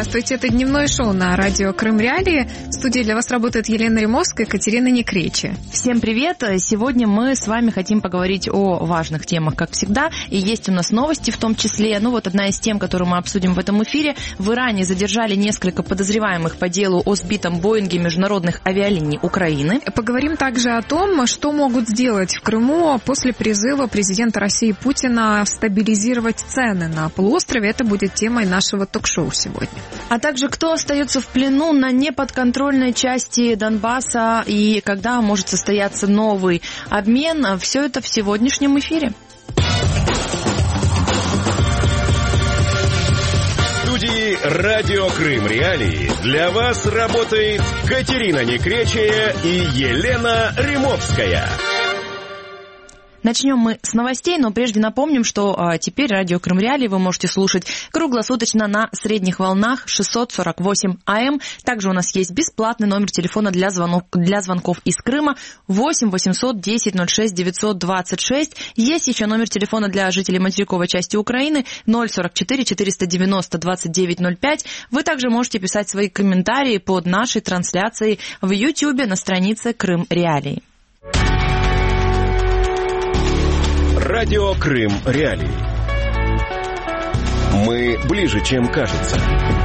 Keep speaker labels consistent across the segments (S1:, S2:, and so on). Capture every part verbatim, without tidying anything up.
S1: Здравствуйте, это дневное шоу на радио Крым Реалии. В студии для вас работает Елена Римовская и Катерина Некречи.
S2: Всем привет! Сегодня мы с вами хотим поговорить о важных темах, как всегда. И есть у нас новости в том числе. Ну вот одна из тем, которую мы обсудим в этом эфире. В Иране задержали несколько подозреваемых по делу о сбитом Боинге международных авиалиний Украины.
S1: Поговорим также о том, что могут сделать в Крыму после призыва президента России Путина стабилизировать цены на полуострове. Это будет темой нашего ток-шоу сегодня.
S2: А также кто остается в плену на неподконтрольной части Донбасса и когда может состояться новый обмен. Все это в сегодняшнем эфире.
S3: В студии «Радио Крым Реалии» для вас работает Катерина Некречия и Елена Римовская.
S2: Начнем мы с новостей, но прежде напомним, что а, теперь радио Крым Реалии вы можете слушать круглосуточно на средних волнах шестьсот сорок восемь АМ. Также у нас есть бесплатный номер телефона для, звонок, для звонков из Крыма восемь восемьсот десять ноль шесть девятьсот двадцать шесть. Есть еще номер телефона для жителей материковой части Украины ноль сорок четыре четыреста девяносто двадцать девять ноль пять. Вы также можете писать свои комментарии под нашей трансляцией в Ютьюбе на странице Крым Реалии.
S3: Радио Крым Реалии. Мы ближе, чем кажется.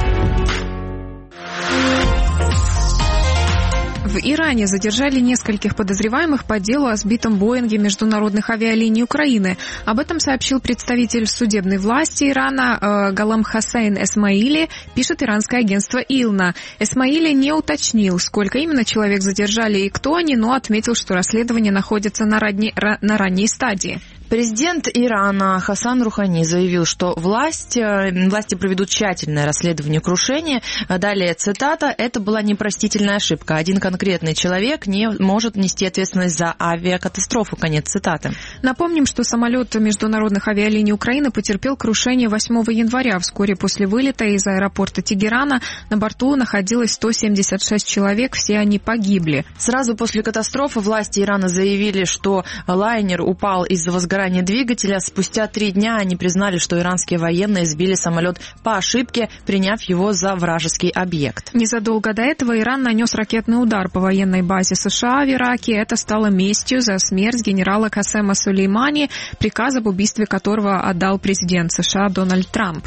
S1: В Иране задержали нескольких подозреваемых по делу о сбитом Боинге международных авиалиний Украины. Об этом сообщил представитель судебной власти Ирана э, Галам Хасейн Эсмаили, пишет иранское агентство ИЛНА. Эсмаили не уточнил, сколько именно человек задержали и кто они, но отметил, что расследование находится на, ранней, на ранней стадии.
S2: Президент Ирана Хасан Рухани заявил, что власть, власти проведут тщательное расследование крушения. Далее цитата: «Это была непростительная ошибка. Один конкретный человек не может нести ответственность за авиакатастрофу». Конец цитаты.
S1: Напомним, что самолет международных авиалиний Украины потерпел крушение восьмого января. Вскоре после вылета из аэропорта Тегерана на борту находилось сто семьдесят шесть человек, все они погибли.
S2: Сразу после катастрофы власти Ирана заявили, что лайнер упал из-за возгорания двигателя. Спустя три дня они признали, что иранские военные сбили самолет по ошибке, приняв его за вражеский объект.
S1: Незадолго до этого Иран нанес ракетный удар по военной базе США в Ираке. Это стало местью за смерть генерала Касема Сулеймани, приказ об убийстве которого отдал президент США Дональд Трамп.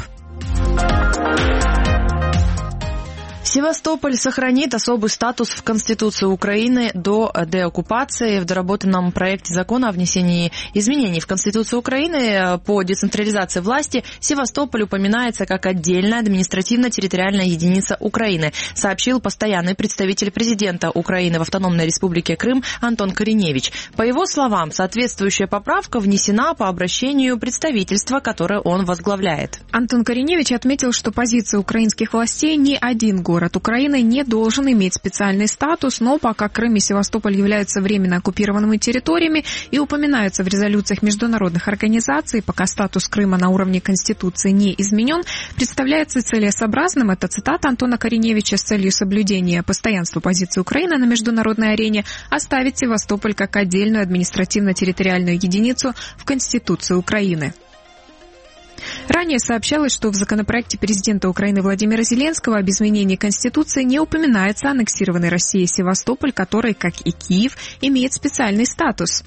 S2: Севастополь сохранит особый статус в Конституции Украины до деоккупации. В доработанном проекте закона о внесении изменений в Конституцию Украины по децентрализации власти Севастополь упоминается как отдельная административно-территориальная единица Украины, сообщил постоянный представитель президента Украины в Автономной Республике Крым Антон Кореневич. По его словам, соответствующая поправка внесена по обращению представительства, которое он возглавляет.
S1: Антон Кореневич отметил, что позиция украинских властей: ни один город Город Украины не должен иметь специальный статус, но пока Крым и Севастополь являются временно оккупированными территориями и упоминаются в резолюциях международных организаций, пока статус Крыма на уровне Конституции не изменен, представляется целесообразным, это цитата Антона Кореневича, с целью соблюдения постоянства позиции Украины на международной арене, оставить Севастополь как отдельную административно-территориальную единицу в Конституции Украины. Ранее сообщалось, что в законопроекте президента Украины Владимира Зеленского об изменении Конституции не упоминается аннексированный Россией Севастополь, который, как и Киев, имеет специальный статус.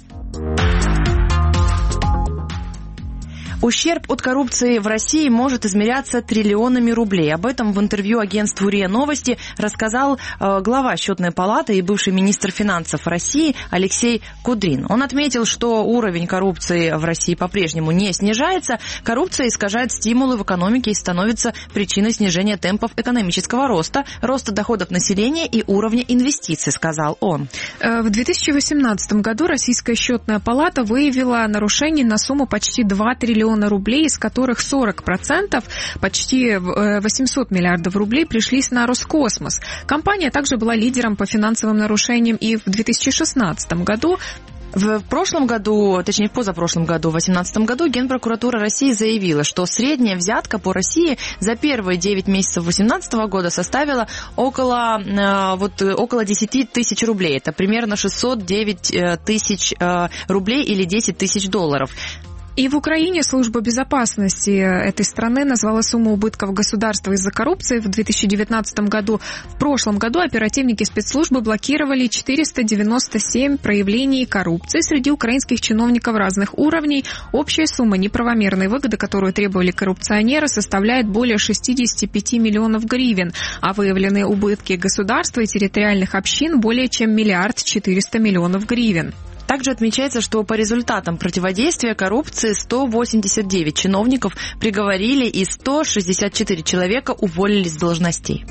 S2: Ущерб от коррупции в России может измеряться триллионами рублей. Об этом в интервью агентству РИА Новости рассказал э, глава Счетной палаты и бывший министр финансов России Алексей Кудрин. Он отметил, что уровень коррупции в России по-прежнему не снижается. Коррупция искажает стимулы в экономике и становится причиной снижения темпов экономического роста, роста доходов населения и уровня инвестиций, сказал он.
S1: В две тысячи восемнадцатом году Российская Счетная палата выявила нарушений на сумму почти два триллиона рублей, из которых сорок процентов, почти восемьсот миллиардов рублей, пришлись на Роскосмос. Компания также была лидером по финансовым нарушениям и в две тысячи шестнадцатом году.
S2: В прошлом году, точнее в позапрошлом году, в две тысячи восемнадцатом году, Генпрокуратура России заявила, что средняя взятка по России за первые девять месяцев две тысячи восемнадцатого года составила около, вот, около десять тысяч рублей. Это примерно шестьсот девять тысяч рублей или десять тысяч долларов.
S1: И в Украине служба безопасности этой страны назвала сумму убытков государства из-за коррупции в две тысячи девятнадцатом году. В прошлом году оперативники спецслужбы блокировали четыреста девяносто семь проявлений коррупции среди украинских чиновников разных уровней. Общая сумма неправомерной выгоды, которую требовали коррупционеры, составляет более шестьдесят пять миллионов гривен, а выявленные убытки государства и территориальных общин более чем миллиард четыреста миллионов гривен.
S2: Также отмечается, что по результатам противодействия коррупции сто восемьдесят девять чиновников приговорили и сто шестьдесят четыре человека уволили с должностей.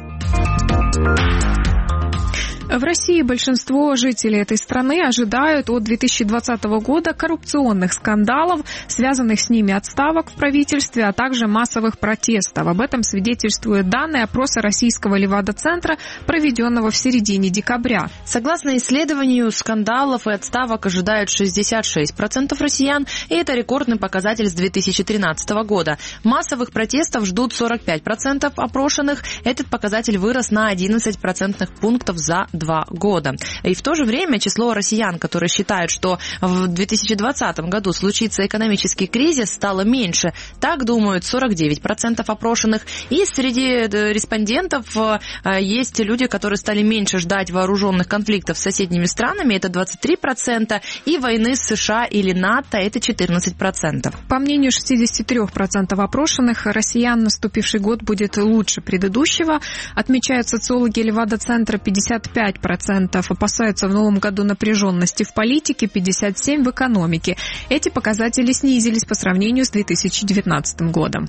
S1: В России большинство жителей этой страны ожидают от две тысячи двадцатого года коррупционных скандалов, связанных с ними отставок в правительстве, а также массовых протестов. Об этом свидетельствуют данные опроса российского Левада-центра, проведенного в середине декабря.
S2: Согласно исследованию, скандалов и отставок ожидают шестьдесят шесть процентов россиян, и это рекордный показатель с две тысячи тринадцатого года. Массовых протестов ждут сорок пять процентов опрошенных. Этот показатель вырос на одиннадцать процентных пунктов за два года. И в то же время число россиян, которые считают, что в две тысячи двадцатом году случится экономический кризис, стало меньше. Так думают сорок девять процентов опрошенных. И среди респондентов есть люди, которые стали меньше ждать вооруженных конфликтов с соседними странами, это двадцать три процента, и войны с США или НАТО, это четырнадцать процентов.
S1: По мнению шестьдесят три процента опрошенных, россиян наступивший год будет лучше предыдущего. Отмечают социологи Левада-центра, пятьдесят пять процентов опасаются в новом году напряженности в политике, пятьдесят семь процентов в экономике. Эти показатели снизились по сравнению с две тысячи девятнадцатым годом.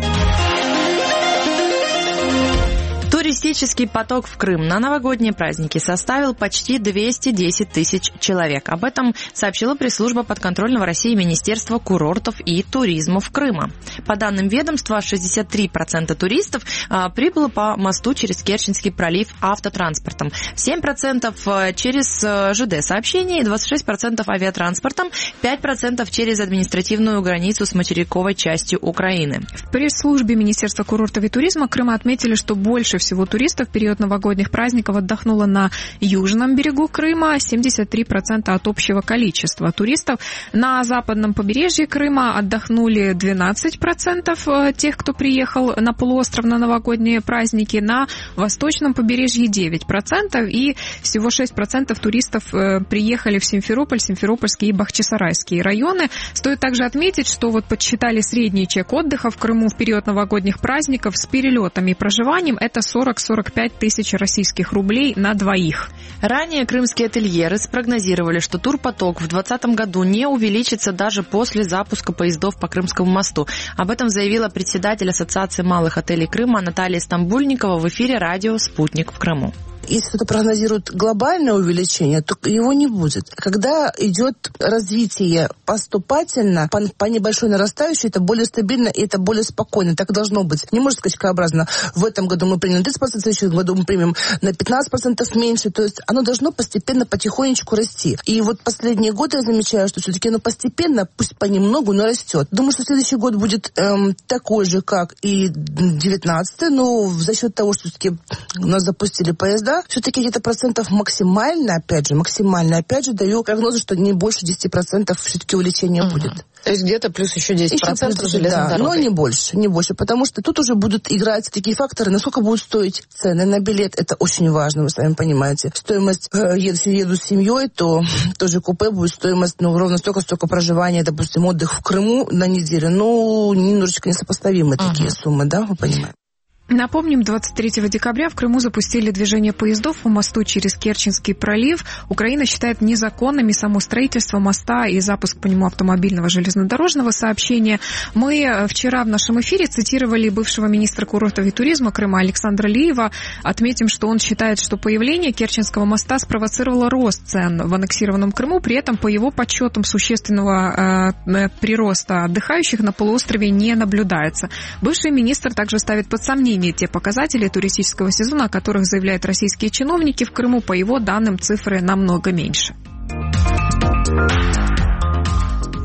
S2: Туристический поток в Крым на новогодние праздники составил почти двести десять тысяч человек. Об этом сообщила пресс-служба подконтрольного России Министерства курортов и туризма в Крыма. По данным ведомства, шестьдесят три процента туристов а, прибыло по мосту через Керченский пролив автотранспортом, семь процентов через ЖД-сообщения, двадцать шесть процентов авиатранспортом, пять процентов через административную границу с материковой частью Украины.
S1: В пресс-службе Министерства курортов и туризма Крыма отметили, что больше всего туристов в период новогодних праздников отдохнуло на южном берегу Крыма, семьдесят три процента от общего количества туристов. На западном побережье Крыма отдохнули двенадцать процентов тех, кто приехал на полуостров на новогодние праздники, на восточном побережье девять процентов, и всего шесть процентов туристов приехали в Симферополь, Симферопольский и Бахчисарайские районы. Стоит также отметить, что вот подсчитали средний чек отдыха в Крыму в период новогодних праздников с перелетами и проживанием, это сорок - сорок пять тысяч российских рублей на двоих.
S2: Ранее крымские ательеры спрогнозировали, что турпоток в двадцатом году не увеличится даже после запуска поездов по Крымскому мосту. Об этом заявила председатель Ассоциации малых отелей Крыма Наталья Стамбульникова в эфире радио «Спутник» в Крыму.
S4: Если кто-то прогнозирует глобальное увеличение, то его не будет. Когда идет развитие поступательно, по, по небольшой нарастающей, это более стабильно и это более спокойно. Так должно быть. Не может скачкообразно. В этом году мы примем тридцать процентов, в следующем году мы примем на пятнадцать процентов меньше. То есть оно должно постепенно, потихонечку расти. И вот последние годы я замечаю, что все-таки оно постепенно, пусть понемногу, но растет. Думаю, что следующий год будет эм, такой же, как и девятнадцатый, но за счет того, что все-таки у нас запустили поезда, все-таки где-то процентов максимально, опять же, максимально, опять же, даю прогнозы, что не больше десяти процентов все-таки увеличение uh-huh. будет.
S5: То есть где-то плюс еще десять процентов железной
S4: да,
S5: дорогой.
S4: Но не больше, не больше, потому что тут уже будут играть такие факторы, насколько будут стоить цены на билет, это очень важно, вы сами понимаете. Стоимость, э, если еду с семьей, то тоже купе будет стоимость, ну, ровно столько, столько проживания, допустим, отдых в Крыму на неделю, ну, немножечко несопоставимые uh-huh. такие суммы, да, вы понимаете.
S1: Напомним, двадцать третьего декабря в Крыму запустили движение поездов по мосту через Керченский пролив. Украина считает незаконными само строительство моста и запуск по нему автомобильного железнодорожного сообщения. Мы вчера в нашем эфире цитировали бывшего министра курортов и туризма Крыма Александра Лиева. Отметим, что он считает, что появление Керченского моста спровоцировало рост цен в аннексированном Крыму. При этом, по его подсчетам, существенного э, прироста отдыхающих на полуострове не наблюдается. Бывший министр также ставит под сомнение те показатели туристического сезона, о которых заявляют российские чиновники в Крыму. По его данным, цифры намного меньше.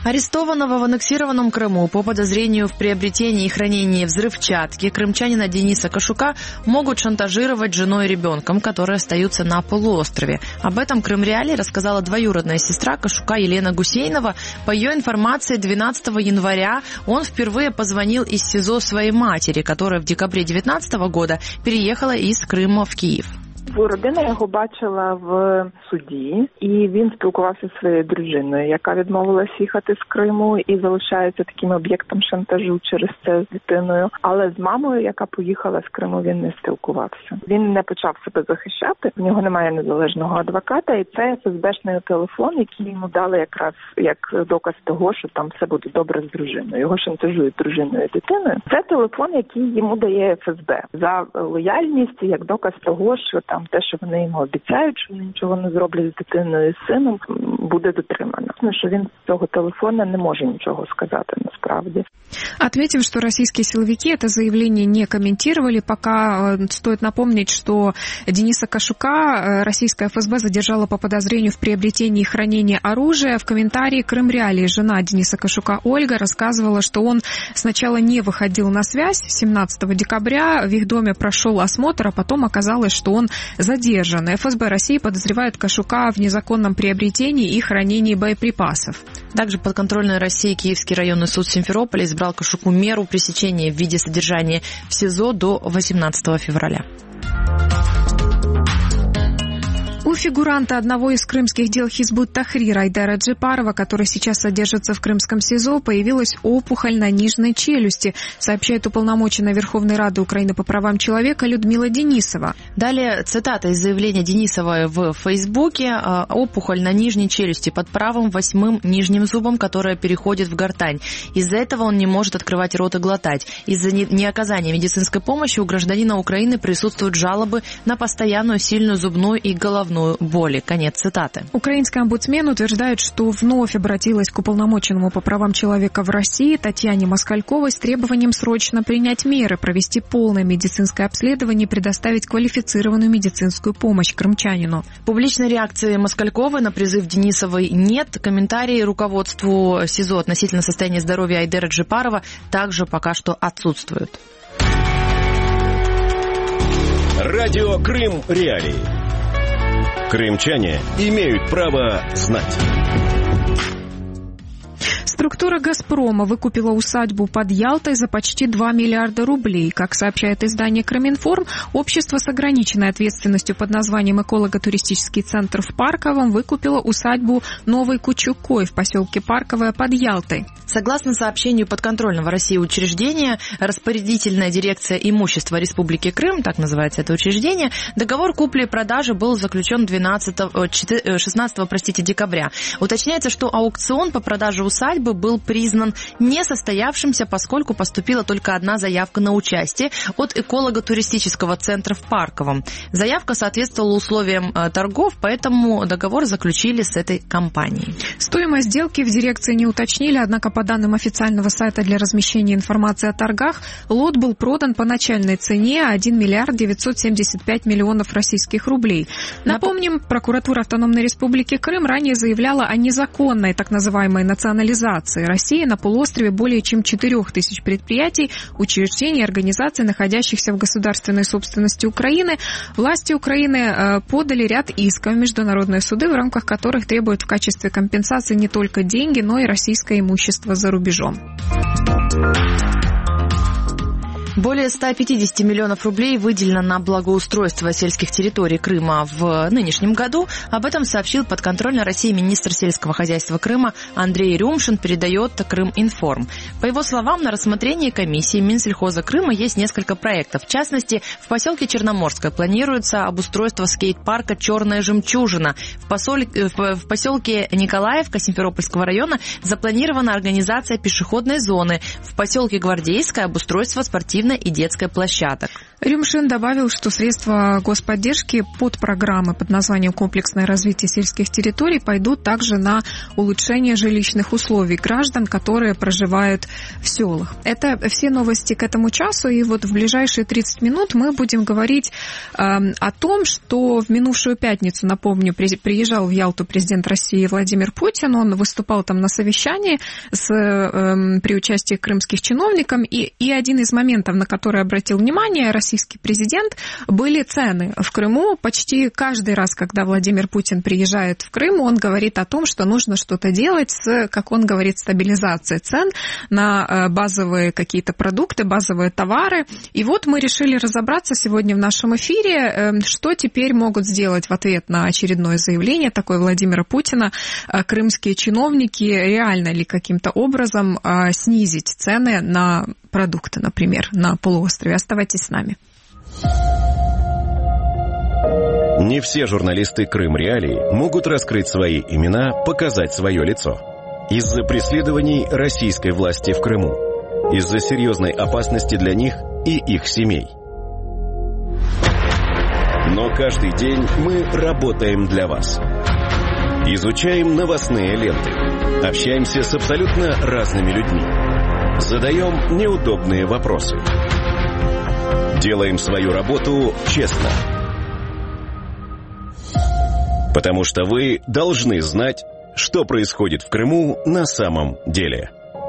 S2: Арестованного в аннексированном Крыму по подозрению в приобретении и хранении взрывчатки крымчанина Дениса Кашука могут шантажировать женой и ребенком, которые остаются на полуострове. Об этом Крымреалии рассказала двоюродная сестра Кашука Елена Гусейнова. По ее информации, двенадцатого января он впервые позвонил из СИЗО своей матери, которая в декабре две тысячи девятнадцатого года переехала из Крыма в Киев.
S6: Родина його бачила в суді, і він спілкувався зі своєю дружиною, яка відмовилась їхати з Криму і залишається таким об'єктом шантажу через це з дитиною. Але з мамою, яка поїхала з Криму, він не спілкувався. Він не почав себе захищати, в нього немає незалежного адвоката, і це еф ес бешний телефон, який йому дали якраз як доказ того, що там все буде добре з дружиною. Його шантажують дружиною і дитиною. Це телефон, який йому дає еф ес бе за лояльність, як доказ того, що там те, що вони йому обіцяють, що вони нічого не зроблять з дитиною і з сином, буде дотримано. Що він з цього телефона не може ничего сказать насправді.
S1: Отметим, что российские силовики это заявление не комментировали. Пока стоит напомнить, что Дениса Кашука российская эф эс бэ задержала по подозрению в приобретении и хранении оружия. В комментарии Крымреалии жена Дениса Кашука Ольга рассказывала, что он сначала не выходил на связь семнадцатого декабря. В их доме прошел осмотр, а потом оказалось, что он задержан. эф эс бэ России подозревает Кашука в незаконном приобретении и хранении боеприпасов.
S2: Также подконтрольной России Киевский районный суд Симферополя избрал Кашуку меру пресечения в виде содержания в СИЗО до восемнадцатого февраля.
S1: У фигуранта одного из крымских дел Хизбут Тахрир Айдара Джипарова, который сейчас содержится в крымском СИЗО, появилась опухоль на нижней челюсти, сообщает уполномоченная Верховной Рады Украины по правам человека Людмила Денисова.
S2: Далее цитата из заявления Денисовой в Фейсбуке. Опухоль на нижней челюсти под правым восьмым нижним зубом, которая переходит в гортань. Из-за этого он не может открывать рот и глотать. Из-за неоказания медицинской помощи у гражданина Украины присутствуют жалобы на постоянную сильную зубную и головную боли. Конец цитаты.
S1: Украинский омбудсмен утверждает, что вновь обратилась к уполномоченному по правам человека в России Татьяне Москальковой с требованием срочно принять меры, провести полное медицинское обследование и предоставить квалифицированную медицинскую помощь крымчанину.
S2: Публичной реакции Москальковой на призыв Денисовой нет. Комментарии руководству СИЗО относительно состояния здоровья Айдара Джипарова также пока что отсутствуют.
S3: Радио Крым Реалии. Крымчане имеют право знать.
S1: Структура «Газпрома» выкупила усадьбу под Ялтой за почти два миллиарда рублей. Как сообщает издание «Крыминформ», общество с ограниченной ответственностью под названием «Эколого-туристический центр» в Парковом выкупило усадьбу Новой Кучукой в поселке Парковое под Ялтой.
S2: Согласно сообщению подконтрольного России учреждения, распорядительная дирекция имущества Республики Крым, так называется это учреждение, договор купли-продажи был заключен шестнадцатого простите, декабря. Уточняется, что аукцион по продаже усадьбы был признан несостоявшимся, поскольку поступила только одна заявка на участие от эколого-туристического центра в Парковом. Заявка соответствовала условиям торгов, поэтому договор заключили с этой компанией.
S1: Стоимость сделки в дирекции не уточнили, однако по данным официального сайта для размещения информации о торгах, лот был продан по начальной цене один миллиард девятьсот семьдесят пять миллионов российских рублей. Напомним, прокуратура Автономной Республики Крым ранее заявляла о незаконной так называемой национализации России на полуострове более чем четырех тысяч предприятий, учреждений и организаций, находящихся в государственной собственности Украины. Власти Украины подали ряд исков в международные суды, в рамках которых требуют в качестве компенсации не только деньги, но и российское имущество за рубежом.
S2: Более ста пятидесяти миллионов рублей выделено на благоустройство сельских территорий Крыма в нынешнем году. Об этом сообщил подконтрольный России министр сельского хозяйства Крыма Андрей Рюмшин, передает Крыминформ. По его словам, на рассмотрении комиссии Минсельхоза Крыма есть несколько проектов. В частности, в поселке Черноморское планируется обустройство скейт-парка «Черная жемчужина». В, посол... в поселке Николаевка Симферопольского района запланирована организация пешеходной зоны. В поселке Гвардейское обустройство спортивной и детской площадок.
S1: Рюмшин добавил, что средства господдержки под программы под названием «Комплексное развитие сельских территорий» пойдут также на улучшение жилищных условий граждан, которые проживают в селах. Это все новости к этому часу, и вот в ближайшие тридцать минут мы будем говорить э, о том, что в минувшую пятницу, напомню, при, приезжал в Ялту президент России Владимир Путин, он выступал там на совещании с, э, при участии крымских чиновников, и, и один из моментов, на который обратил внимание Россия, российский президент, были цены в Крыму. Почти каждый раз, когда Владимир Путин приезжает в Крым, он говорит о том, что нужно что-то делать с, как он говорит, стабилизацией цен на базовые какие-то продукты, базовые товары. И вот мы решили разобраться сегодня в нашем эфире, что теперь могут сделать в ответ на очередное заявление такое Владимира Путина крымские чиновники, реально ли каким-то образом снизить цены на продукты, например, на полуострове. Оставайтесь с нами.
S3: Не все журналисты Крым Реалии могут раскрыть свои имена, показать свое лицо. Из-за преследований российской власти в Крыму. Из-за серьезной опасности для них и их семей. Но каждый день мы работаем для вас. Изучаем новостные ленты. Общаемся с абсолютно разными людьми. Задаем неудобные вопросы. Делаем свою работу честно. Потому что вы должны знать, что происходит в Крыму на самом деле.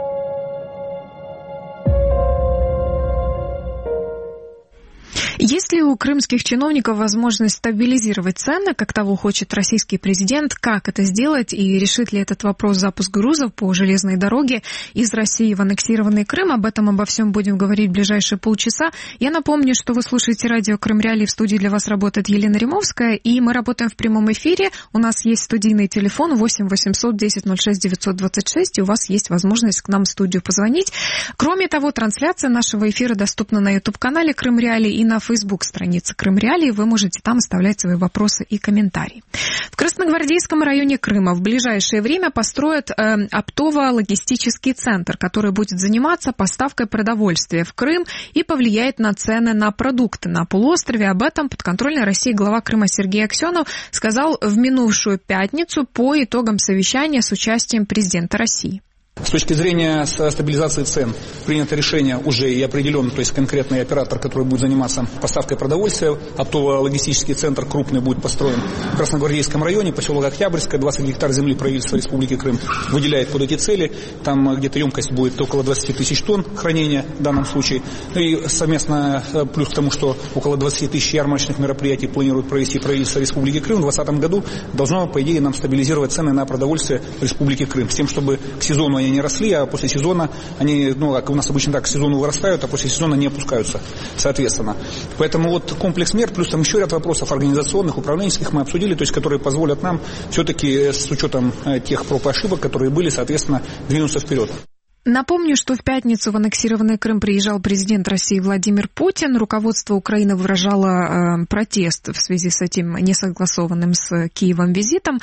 S1: Есть ли у крымских чиновников возможность стабилизировать цены, как того хочет российский президент? Как это сделать? И решит ли этот вопрос запуск грузов по железной дороге из России в аннексированный Крым? Об этом, обо всем будем говорить в ближайшие полчаса. Я напомню, что вы слушаете радио Крым Реалии. В студии для вас работает Елена Римовская. И мы работаем в прямом эфире. У нас есть студийный телефон восемь восемьсот десять ноль шесть девятьсот двадцать шесть. И у вас есть возможность к нам в студию позвонить. Кроме того, трансляция нашего эфира доступна на YouTube-канале Крым Реалии и на Facebook-странице Крым Реалии. Вы можете там оставлять свои вопросы и комментарии. В Красногвардейском районе Крыма в ближайшее время построят э, оптово-логистический центр, который будет заниматься поставкой продовольствия в Крым и повлияет на цены на продукты на полуострове. Об этом подконтрольной России глава Крыма Сергей Аксенов сказал в минувшую пятницу по итогам совещания с участием президента России.
S7: С точки зрения стабилизации цен принято решение уже и определен, то есть конкретный оператор, который будет заниматься поставкой продовольствия. Оптово-логистический центр крупный будет построен в Красногвардейском районе, поселок Октябрьское, двадцать гектар земли правительства Республики Крым выделяет под эти цели. Там где-то емкость будет около двадцать тысяч тонн хранения в данном случае. Ну и совместно, плюс к тому, что около двадцать тысяч ярмарочных мероприятий планирует провести правительство Республики Крым, в двадцатом году должно, по идее, нам стабилизировать цены на продовольствие в Республике Крым. С тем, чтобы к сезону они не росли, а после сезона они, ну, как у нас обычно так, к сезону вырастают, а после сезона не опускаются, соответственно. Поэтому вот комплекс мер, плюс там еще ряд вопросов организационных, управленческих мы обсудили, то есть которые позволят нам все-таки с учетом тех проб и ошибок, которые были, соответственно, двинуться вперед.
S1: Напомню, что в пятницу в аннексированный Крым приезжал президент России Владимир Путин. Руководство Украины выражало э, протест в связи с этим несогласованным с Киевом визитом.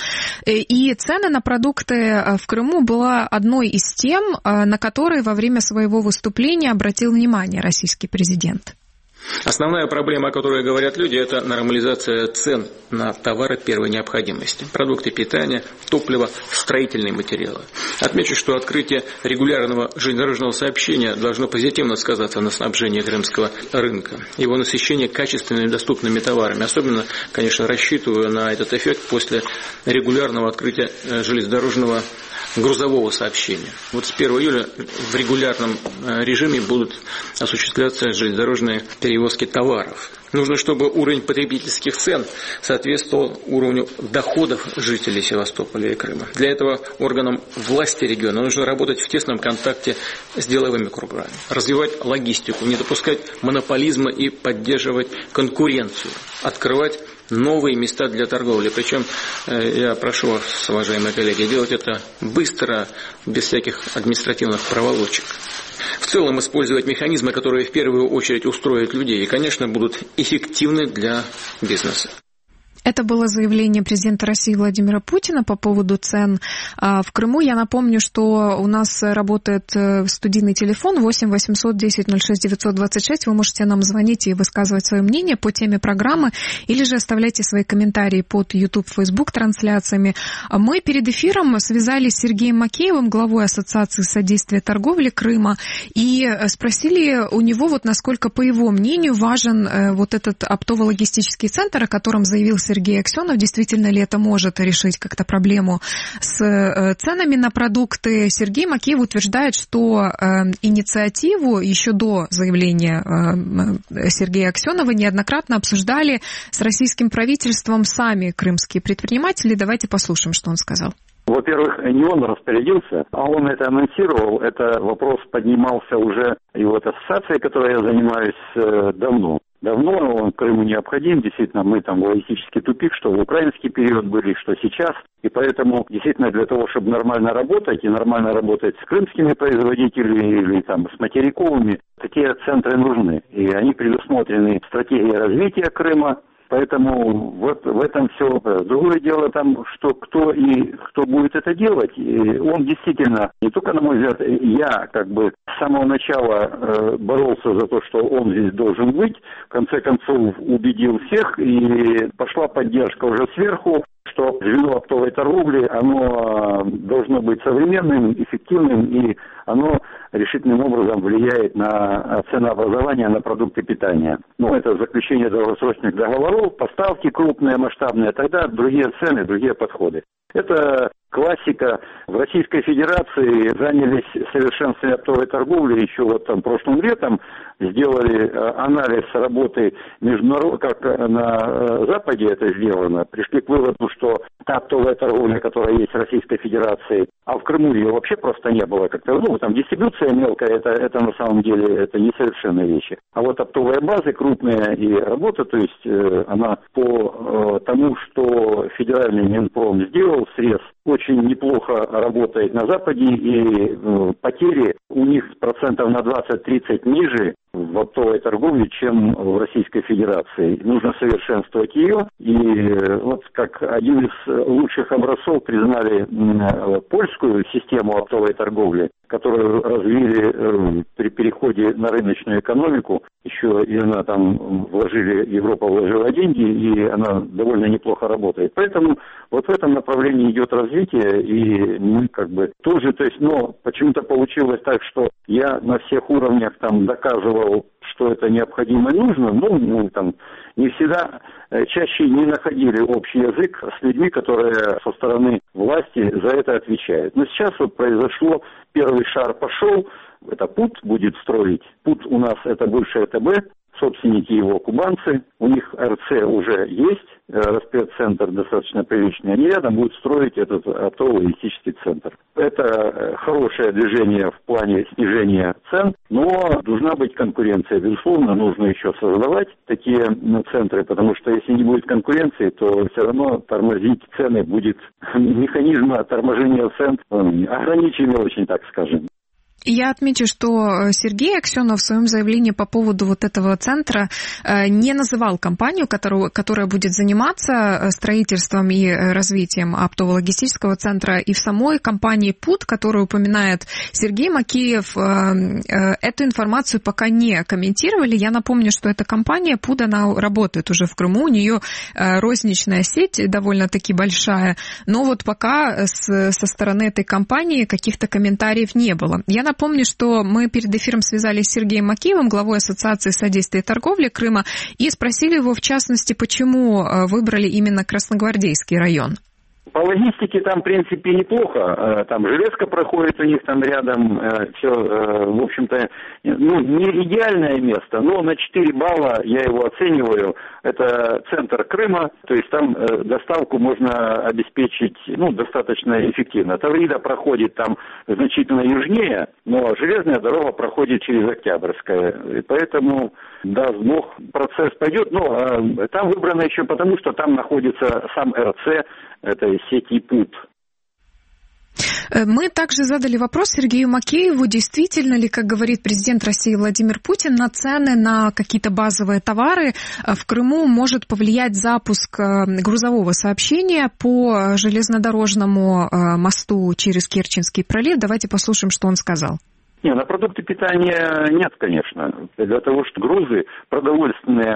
S1: И цены на продукты в Крыму была одной из тем, э, на которые во время своего выступления обратил внимание российский президент.
S8: Основная проблема, о которой говорят люди, это нормализация цен на товары первой необходимости. Продукты питания, топливо, строительные материалы. Отмечу, что открытие регулярного железнодорожного сообщения должно позитивно сказаться на снабжении крымского рынка. Его насыщение качественными и доступными товарами. Особенно, конечно, рассчитываю на этот эффект после регулярного открытия железнодорожного грузового сообщения. Вот с первого июля в регулярном режиме будут осуществляться железнодорожные перевозки товаров. Нужно, чтобы уровень потребительских цен соответствовал уровню доходов жителей Севастополя и Крыма. Для этого органам власти региона нужно работать в тесном контакте с деловыми кругами, развивать логистику, не допускать монополизма и поддерживать конкуренцию, открывать новые места для торговли. Причем я прошу вас, уважаемые коллеги, делать это быстро, без всяких административных проволочек. В целом использовать механизмы, которые в первую очередь устроят людей и, конечно, будут эффективны для бизнеса.
S1: Это было заявление президента России Владимира Путина по поводу цен в Крыму. Я напомню, что у нас работает студийный телефон восемь восемьсот десять ноль шесть девятьсот двадцать шесть. Вы можете нам звонить и высказывать свое мнение по теме программы, или же оставляйте свои комментарии под YouTube, Facebook трансляциями. Мы перед эфиром связались с Сергеем Макеевым, главой Ассоциации содействия торговли Крыма, и спросили у него, вот насколько, по его мнению, важен вот этот оптово-логистический центр, о котором заявил Сергей Аксенов. Действительно ли это может решить как-то проблему с ценами на продукты? Сергей Макеев утверждает, что инициативу еще до заявления Сергея Аксенова неоднократно обсуждали с российским правительством сами крымские предприниматели. Давайте послушаем, что он сказал.
S9: Во-первых, не он распорядился, а он это анонсировал. Это вопрос поднимался уже и вот ассоциацией, которой я занимаюсь давно. Давно он Крыму необходим, действительно, мы там в логистический тупик, что в украинский период были, что сейчас. И поэтому, действительно, для того, чтобы нормально работать, и нормально работать с крымскими производителями или там с материковыми, такие центры нужны. И они предусмотрены в стратегии развития Крыма. Поэтому вот в этом все. Другое дело там, что кто и кто будет это делать. И он действительно, не только, на мой взгляд, я как бы с самого начала э, боролся за то, что он здесь должен быть. В конце концов убедил всех, и пошла поддержка уже сверху, что звено оптовой торговли, оно должно быть современным, эффективным, и оно решительным образом влияет на ценообразование на продукты питания. Ну, это заключение долгосрочных договоров, поставки крупные, масштабные, тогда другие цены, другие подходы. Это классика. В Российской Федерации занялись совершенствованием оптовой торговли еще вот там прошлым летом, сделали анализ работы международной, как на Западе это сделано, пришли к выводу, что та оптовая торговля, которая есть в Российской Федерации, а в Крыму ее вообще просто не было, как-то, ну, там дистрибуция мелкая, это, это на самом деле это несовершенные вещи. А вот оптовые базы крупные и работа, то есть э, она по э, тому, что федеральный Минпром сделал, срез, очень неплохо работает на Западе, и э, потери у них процентов на двадцать-тридцать ниже в оптовой торговле, чем в Российской Федерации. Нужно совершенствовать ее. И вот как один из лучших образцов признали польскую систему оптовой торговли, которую развили при переходе на рыночную экономику. Еще и она там вложили, Европа вложила деньги, и она довольно неплохо работает. Поэтому вот в этом направлении идет развитие, и мы как бы тоже, то есть, но почему-то получилось так, что я на всех уровнях там доказывал, что это необходимо и нужно, ну, ну, там, не всегда, чаще не находили общий язык с людьми, которые со стороны власти за это отвечают. Но сейчас вот произошло, первый шар пошел, это ПУТ будет строить. ПУТ у нас это бывшее ТБ, собственники его кубанцы, у них РЦ уже есть, распредцентр достаточно приличный, они рядом будут строить этот оптово-логистический центр. Это хорошее движение в плане снижения цен, но должна быть конкуренция. Безусловно, нужно еще создавать такие центры, потому что если не будет конкуренции, то все равно тормозить цены будет механизм торможения цен ограниченный очень, так скажем.
S1: Я отмечу, что Сергей Аксенов в своем заявлении по поводу вот этого центра не называл компанию, которую, которая будет заниматься строительством и развитием оптово-логистического центра. И в самой компании ПУТ, которую упоминает Сергей Макеев, эту информацию пока не комментировали. Я напомню, что эта компания ПУТ, она работает уже в Крыму, у нее розничная сеть довольно-таки большая, но вот пока с, со стороны этой компании каких-то комментариев не было. Я напомню, что мы перед эфиром связались с Сергеем Макеевым, главой Ассоциации содействия торговли Крыма, и спросили его, в частности, почему выбрали именно Красногвардейский район.
S9: По логистике там, в принципе, неплохо. Там железка проходит у них там рядом. Все, в общем-то, ну, не идеальное место, но на четыре балла я его оцениваю. Это центр Крыма, то есть там доставку можно обеспечить, ну, достаточно эффективно. Таврида проходит там значительно южнее, но железная дорога проходит через Октябрьское. И поэтому, даст Бог, процесс пойдет. Но там выбрано еще потому, что там находится сам РЦ, это сети ПУТ.
S1: Мы также задали вопрос Сергею Макееву, действительно ли, как говорит президент России Владимир Путин, на цены на какие-то базовые товары в Крыму может повлиять запуск грузового сообщения по железнодорожному мосту через Керченский пролив. Давайте послушаем, что он сказал.
S9: Не, на продукты питания нет, конечно. Для того, что грузы, продовольственные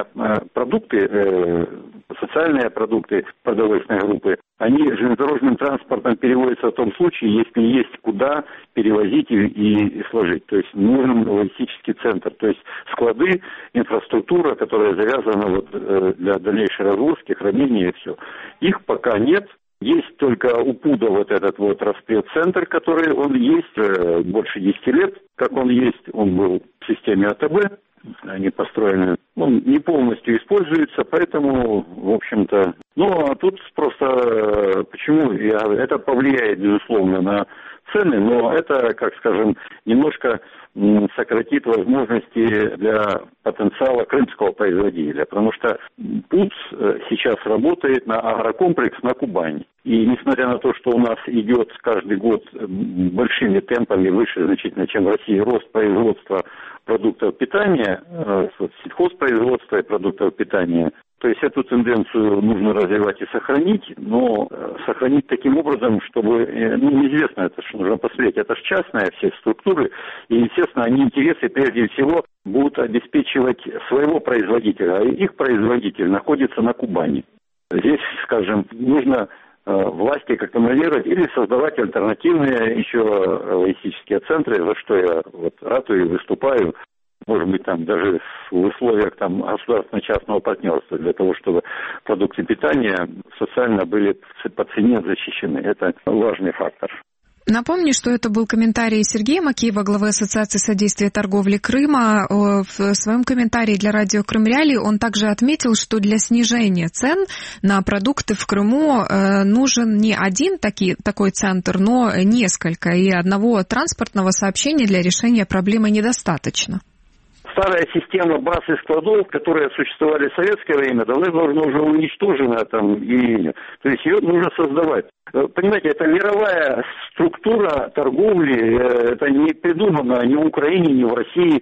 S9: продукты, социальные продукты продовольственной группы, они железнодорожным транспортом переводятся в том случае, если есть куда перевозить и, и сложить. То есть нужен логистический центр. То есть склады, инфраструктура, которая завязана вот для дальнейшей разгрузки, хранения и все. Их пока нет. Есть только у ПУДа вот этот вот распредцентр, который он есть э, больше десяти лет, как он есть, он был в системе АТБ, они построены, он не полностью используется, поэтому, в общем-то, ну, а тут просто, почему, я, это повлияет, безусловно, на цены, но это, как скажем, немножко сократит возможности для потенциала крымского производителя, потому что ПУД сейчас работает на агрокомплекс на Кубани. И несмотря на то, что у нас идет каждый год большими темпами выше значительно, чем в России, рост производства продуктов питания, сельхозпроизводства и продуктов питания, то есть эту тенденцию нужно развивать и сохранить, но сохранить таким образом, чтобы, ну, неизвестно, это же нужно посмотреть, это же частные все структуры, и, естественно, они интересы прежде всего будут обеспечивать своего производителя, а их производитель находится на Кубани. Здесь, скажем, нужно власти как-то моделировать или создавать альтернативные еще логистические центры, за что я вот ратую и выступаю. Может быть, там даже в условиях там государственно-частного партнерства, для того, чтобы продукты питания социально были по цене защищены. Это важный фактор.
S1: Напомню, что это был комментарий Сергея Макеева, главы Ассоциации содействия торговли Крыма. В своем комментарии для радио Крым Реалии он также отметил, что для снижения цен на продукты в Крыму нужен не один таки, такой центр, но несколько, и одного транспортного сообщения для решения проблемы недостаточно.
S9: Старая система баз и складов, которые существовали в советское время, давно должна уже уничтожена там, и, то есть ее нужно создавать. Понимаете, это мировая структура торговли, это не придумано ни в Украине, ни в России,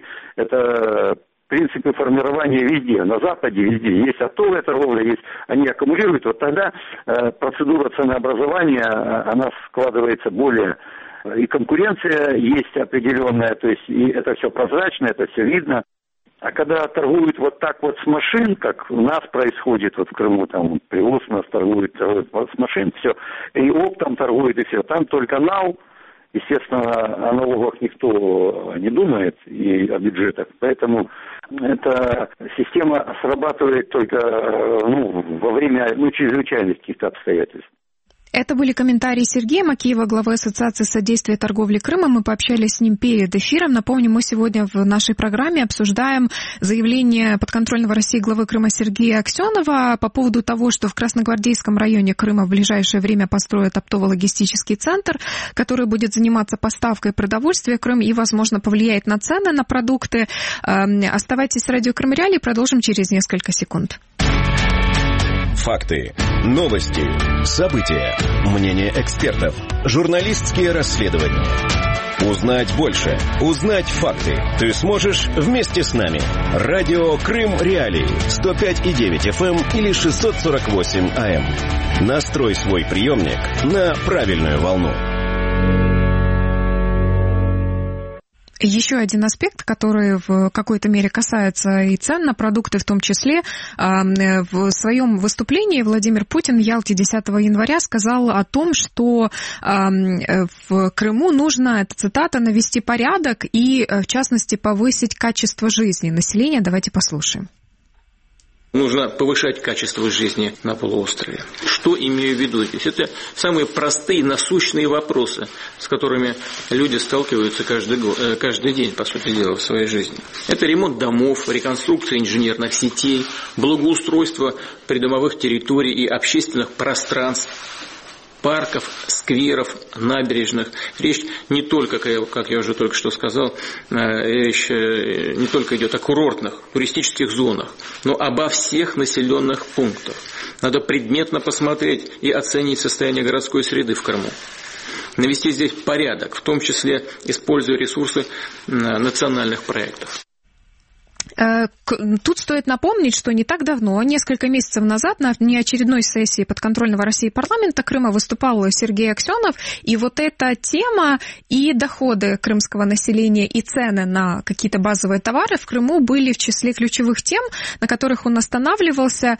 S9: это принципы формирования везде, на Западе везде. Есть оптовая торговля, есть, они аккумулируют, вот тогда э, процедура ценообразования, она складывается более... И конкуренция есть определенная, то есть и это все прозрачно, это все видно. А когда торгуют вот так вот с машин, как у нас происходит вот в Крыму, там привоз у нас торгует, торгует с машин, все, и оптом торгует, и все. Там только нау, естественно, о налогах никто не думает и о бюджетах, поэтому эта система срабатывает только ну, во время ну, чрезвычайных каких-то обстоятельств.
S1: Это были комментарии Сергея Макеева, главы Ассоциации содействия торговли Крыма. Мы пообщались с ним перед эфиром. Напомню, мы сегодня в нашей программе обсуждаем заявление подконтрольного России главы Крыма Сергея Аксенова по поводу того, что в Красногвардейском районе Крыма в ближайшее время построят оптово-логистический центр, который будет заниматься поставкой продовольствия в Крым и, возможно, повлияет на цены на продукты. Оставайтесь с радио Крым Реалии, продолжим через несколько секунд.
S3: Факты, новости, события, мнения экспертов, журналистские расследования. Узнать больше, узнать факты ты сможешь вместе с нами. Радио Крым Реалии, сто пять и девять эф эм или шестьсот сорок восемь а эм. Настрой свой приемник на правильную волну.
S1: Еще один аспект, который в какой-то мере касается и цен на продукты в том числе. В своем выступлении Владимир Путин в Ялте десятого января сказал о том, что в Крыму нужно, это цитата, навести порядок и, в частности, повысить качество жизни населения. Давайте послушаем.
S8: Нужно повышать качество жизни на полуострове. Что имею в виду здесь? Это самые простые, насущные вопросы, с которыми люди сталкиваются каждый, год, каждый день, по сути дела, в своей жизни. Это ремонт домов, реконструкция инженерных сетей, благоустройство придомовых территорий и общественных пространств, парков, скверов, набережных. Речь не только, как я уже только что сказал, речь не только идет о курортных, туристических зонах, но обо всех населенных пунктах. Надо предметно посмотреть и оценить состояние городской среды в Крыму. навести здесь порядок, в том числе используя ресурсы национальных проектов.
S1: Тут стоит напомнить, что не так давно, несколько месяцев назад, на неочередной сессии подконтрольного России парламента Крыма выступал Сергей Аксенов, и вот эта тема и доходы крымского населения, и цены на какие-то базовые товары в Крыму были в числе ключевых тем, на которых он останавливался.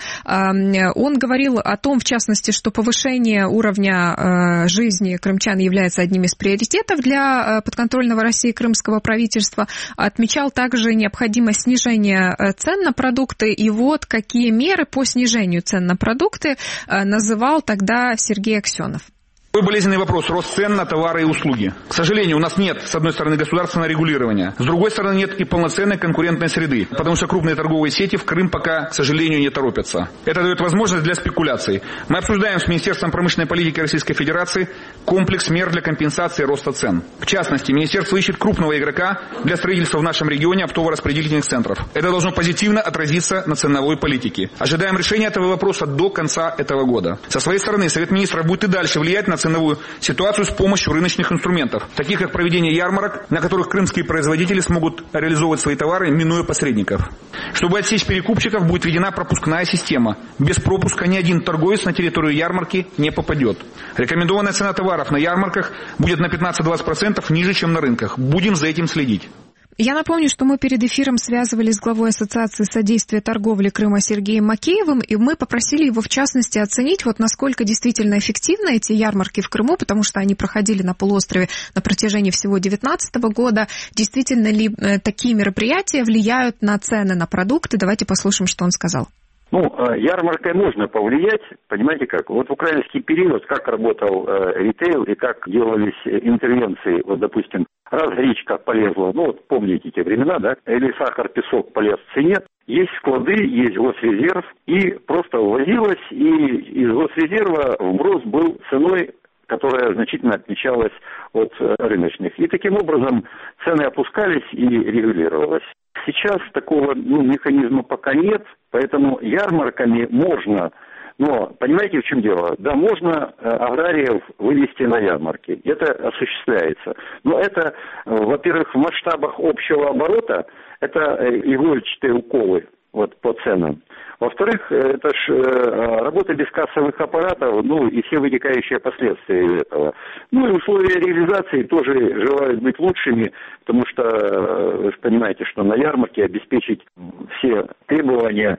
S1: Он говорил о том, в частности, что повышение уровня жизни крымчан является одним из приоритетов для подконтрольного России крымского правительства. Отмечал также необходимость снижения цен на продукты, и вот какие меры по снижению цен на продукты называл тогда Сергей Аксенов.
S7: Такой болезненный вопрос – рост цен на товары и услуги. К сожалению, у нас нет, с одной стороны, государственного регулирования, с другой стороны, нет и полноценной конкурентной среды, потому что крупные торговые сети в Крым пока, к сожалению, не торопятся. Это дает возможность для спекуляций. Мы обсуждаем с Министерством промышленной политики Российской Федерации комплекс мер для компенсации роста цен. В частности, Министерство ищет крупного игрока для строительства в нашем регионе оптово-распределительных центров. Это должно позитивно отразиться на ценовой политике. Ожидаем решения этого вопроса до конца этого года. Со своей стороны, Совет министров будет и дальше влиять на ценовую ситуацию с помощью рыночных инструментов, таких как проведение ярмарок, на которых крымские производители смогут реализовывать свои товары, минуя посредников. Чтобы отсечь перекупщиков, будет введена пропускная система. Без пропуска ни один торговец на территорию ярмарки не попадет. Рекомендованная цена товаров на ярмарках будет на пятнадцать-двадцать процентов ниже, чем на рынках. Будем за этим следить.
S1: Я напомню, что мы перед эфиром связывались с главой Ассоциации содействия торговли Крыма Сергеем Макеевым, и мы попросили его, в частности, оценить, вот насколько действительно эффективны эти ярмарки в Крыму, потому что они проходили на полуострове на протяжении всего две тысячи девятнадцатого года. Действительно ли такие мероприятия влияют на цены на продукты? Давайте послушаем, что он сказал.
S9: Ну, ярмаркой можно повлиять, понимаете как? Вот в украинский период, как работал э, ритейл и как делались интервенции, вот, допустим, раз гречка полезла, ну, вот помните те времена, да, или сахар, песок полез в цене, есть склады, есть госрезерв, и просто увозилось, и из госрезерва вброс был ценой, которая значительно отличалась от рыночных. И таким образом цены опускались и регулировалось. Сейчас такого ну, механизма пока нет, поэтому ярмарками можно, но понимаете, в чем дело? Да, можно аграриев вывести на ярмарки, это осуществляется. Но это, во-первых, в масштабах общего оборота, это игольчатые уколы вот, по ценам. Во-вторых, это ж работа без кассовых аппаратов, ну и все вытекающие последствия из этого. Ну и условия реализации тоже желают быть лучшими, потому что вы же понимаете, что на ярмарке обеспечить все требования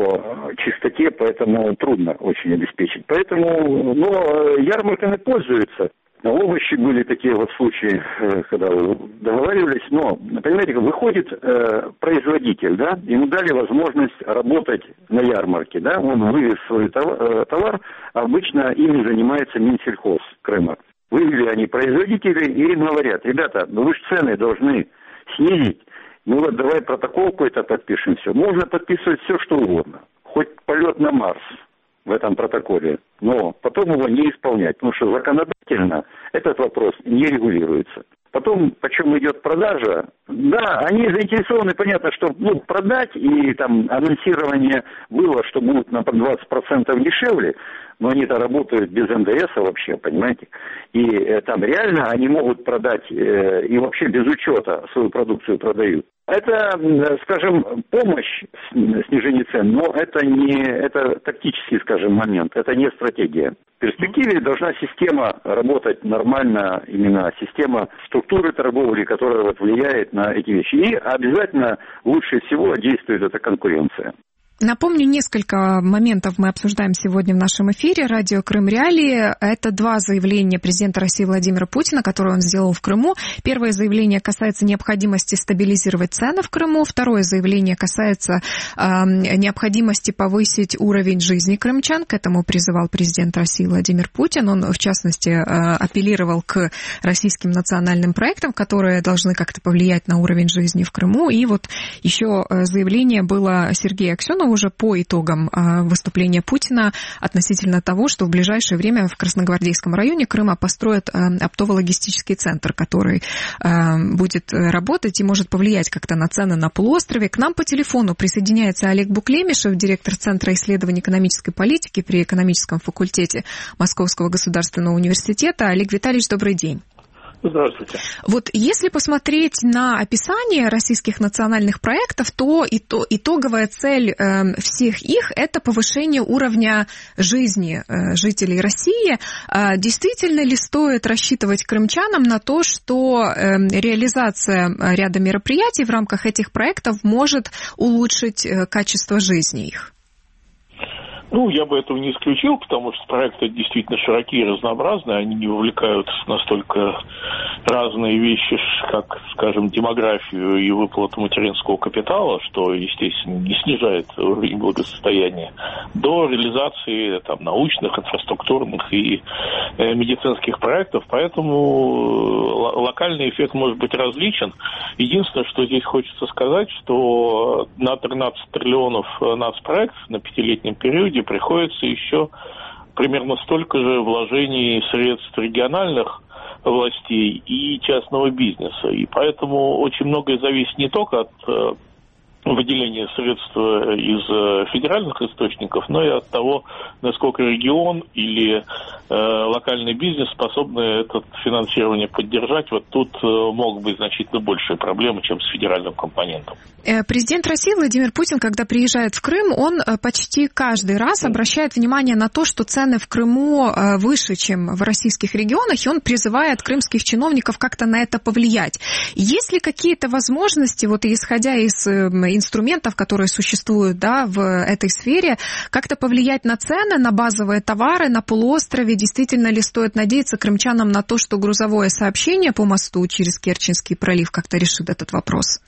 S9: по чистоте, поэтому трудно очень обеспечить. Поэтому, но ярмарками пользуются. Овощи были такие вот случаи, когда договаривались, но, понимаете, выходит э, производитель, да, ему дали возможность работать на ярмарке, да, он вывез свой товар, товар, обычно ими занимается Минсельхоз Крыма. Вывели они производители и им говорят: ребята, ну вы же цены должны снизить, ну вот давай протокол какой-то подпишем, все. Можно подписывать все, что угодно, хоть полет на Марс в этом протоколе, но потом его не исполнять, потому что законодательно этот вопрос не регулируется. Потом, почем идет продажа, да, они заинтересованы, понятно, что ну, продать, и там анонсирование было, что будут на двадцать процентов дешевле, но они-то работают без эн дэ эса вообще, понимаете, и э, там реально они могут продать э, и вообще без учета свою продукцию продают. Это, скажем, помощь в снижении цен, но это не это тактический, скажем, момент, это не стратегия. В перспективе должна система работать нормально, именно система структуры торговли, которая вот влияет на эти вещи. И обязательно лучше всего действует эта конкуренция.
S1: Напомню, несколько моментов мы обсуждаем сегодня в нашем эфире. Радио Крым Реалии. Это два заявления президента России Владимира Путина, которые он сделал в Крыму. Первое заявление касается необходимости стабилизировать цены в Крыму. Второе заявление касается э, необходимости повысить уровень жизни крымчан. К этому призывал президент России Владимир Путин. Он, в частности, э, апеллировал к российским национальным проектам, которые должны как-то повлиять на уровень жизни в Крыму. И вот еще заявление было Сергея Аксенова, уже по итогам выступления Путина относительно того, что в ближайшее время в Красногвардейском районе Крыма построят оптово-логистический центр, который будет работать и может повлиять как-то на цены на полуострове. К нам по телефону присоединяется Олег Буклемишев, директор Центра исследований экономической политики при экономическом факультете Московского государственного университета. Олег Витальевич, добрый день.
S10: Здравствуйте.
S1: Вот если посмотреть на описание российских национальных проектов, то итоговая цель всех их – это повышение уровня жизни жителей России. Действительно ли стоит рассчитывать крымчанам на то, что реализация ряда мероприятий в рамках этих проектов может улучшить качество жизни их?
S10: Ну, я бы этого не исключил, потому что проекты действительно широкие и разнообразные, они не вовлекают настолько разные вещи, как, скажем, демографию и выплату материнского капитала, что, естественно, не снижает уровень благосостояния, до реализации там, научных, инфраструктурных и э, медицинских проектов, поэтому локальный эффект может быть различен. Единственное, что здесь хочется сказать, что на тринадцать триллионов нацпроектов на пятилетнем периоде приходится еще примерно столько же вложений средств региональных властей и частного бизнеса. И поэтому очень многое зависит не только от э, выделения средств из федеральных источников, но и от того, насколько регион или э, локальный бизнес способны это финансирование поддержать. Вот тут э, могут быть значительно большие проблемы, чем с федеральным компонентом.
S1: Президент России Владимир Путин, когда приезжает в Крым, он почти каждый раз обращает внимание на то, что цены в Крыму выше, чем в российских регионах, и он призывает крымских чиновников как-то на это повлиять. Есть ли какие-то возможности, вот исходя из инструментов, которые существуют, да, в этой сфере, как-то повлиять на цены, на базовые товары на полуострове? Действительно ли стоит надеяться крымчанам на то, что грузовое сообщение по мосту через Керченский пролив как-то решит этот вопрос?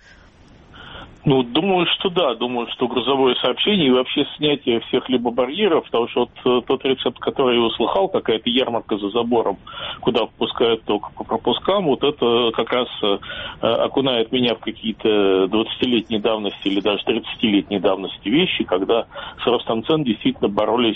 S10: Ну, думаю, что да. Думаю, что грузовое сообщение и вообще снятие всех либо барьеров, потому что вот тот рецепт, который я услыхал, какая-то ярмарка за забором, куда впускают только по пропускам, вот это как раз окунает меня в какие-то двадцатилетней давности или даже тридцатилетней давности вещи, когда с ростом цен действительно боролись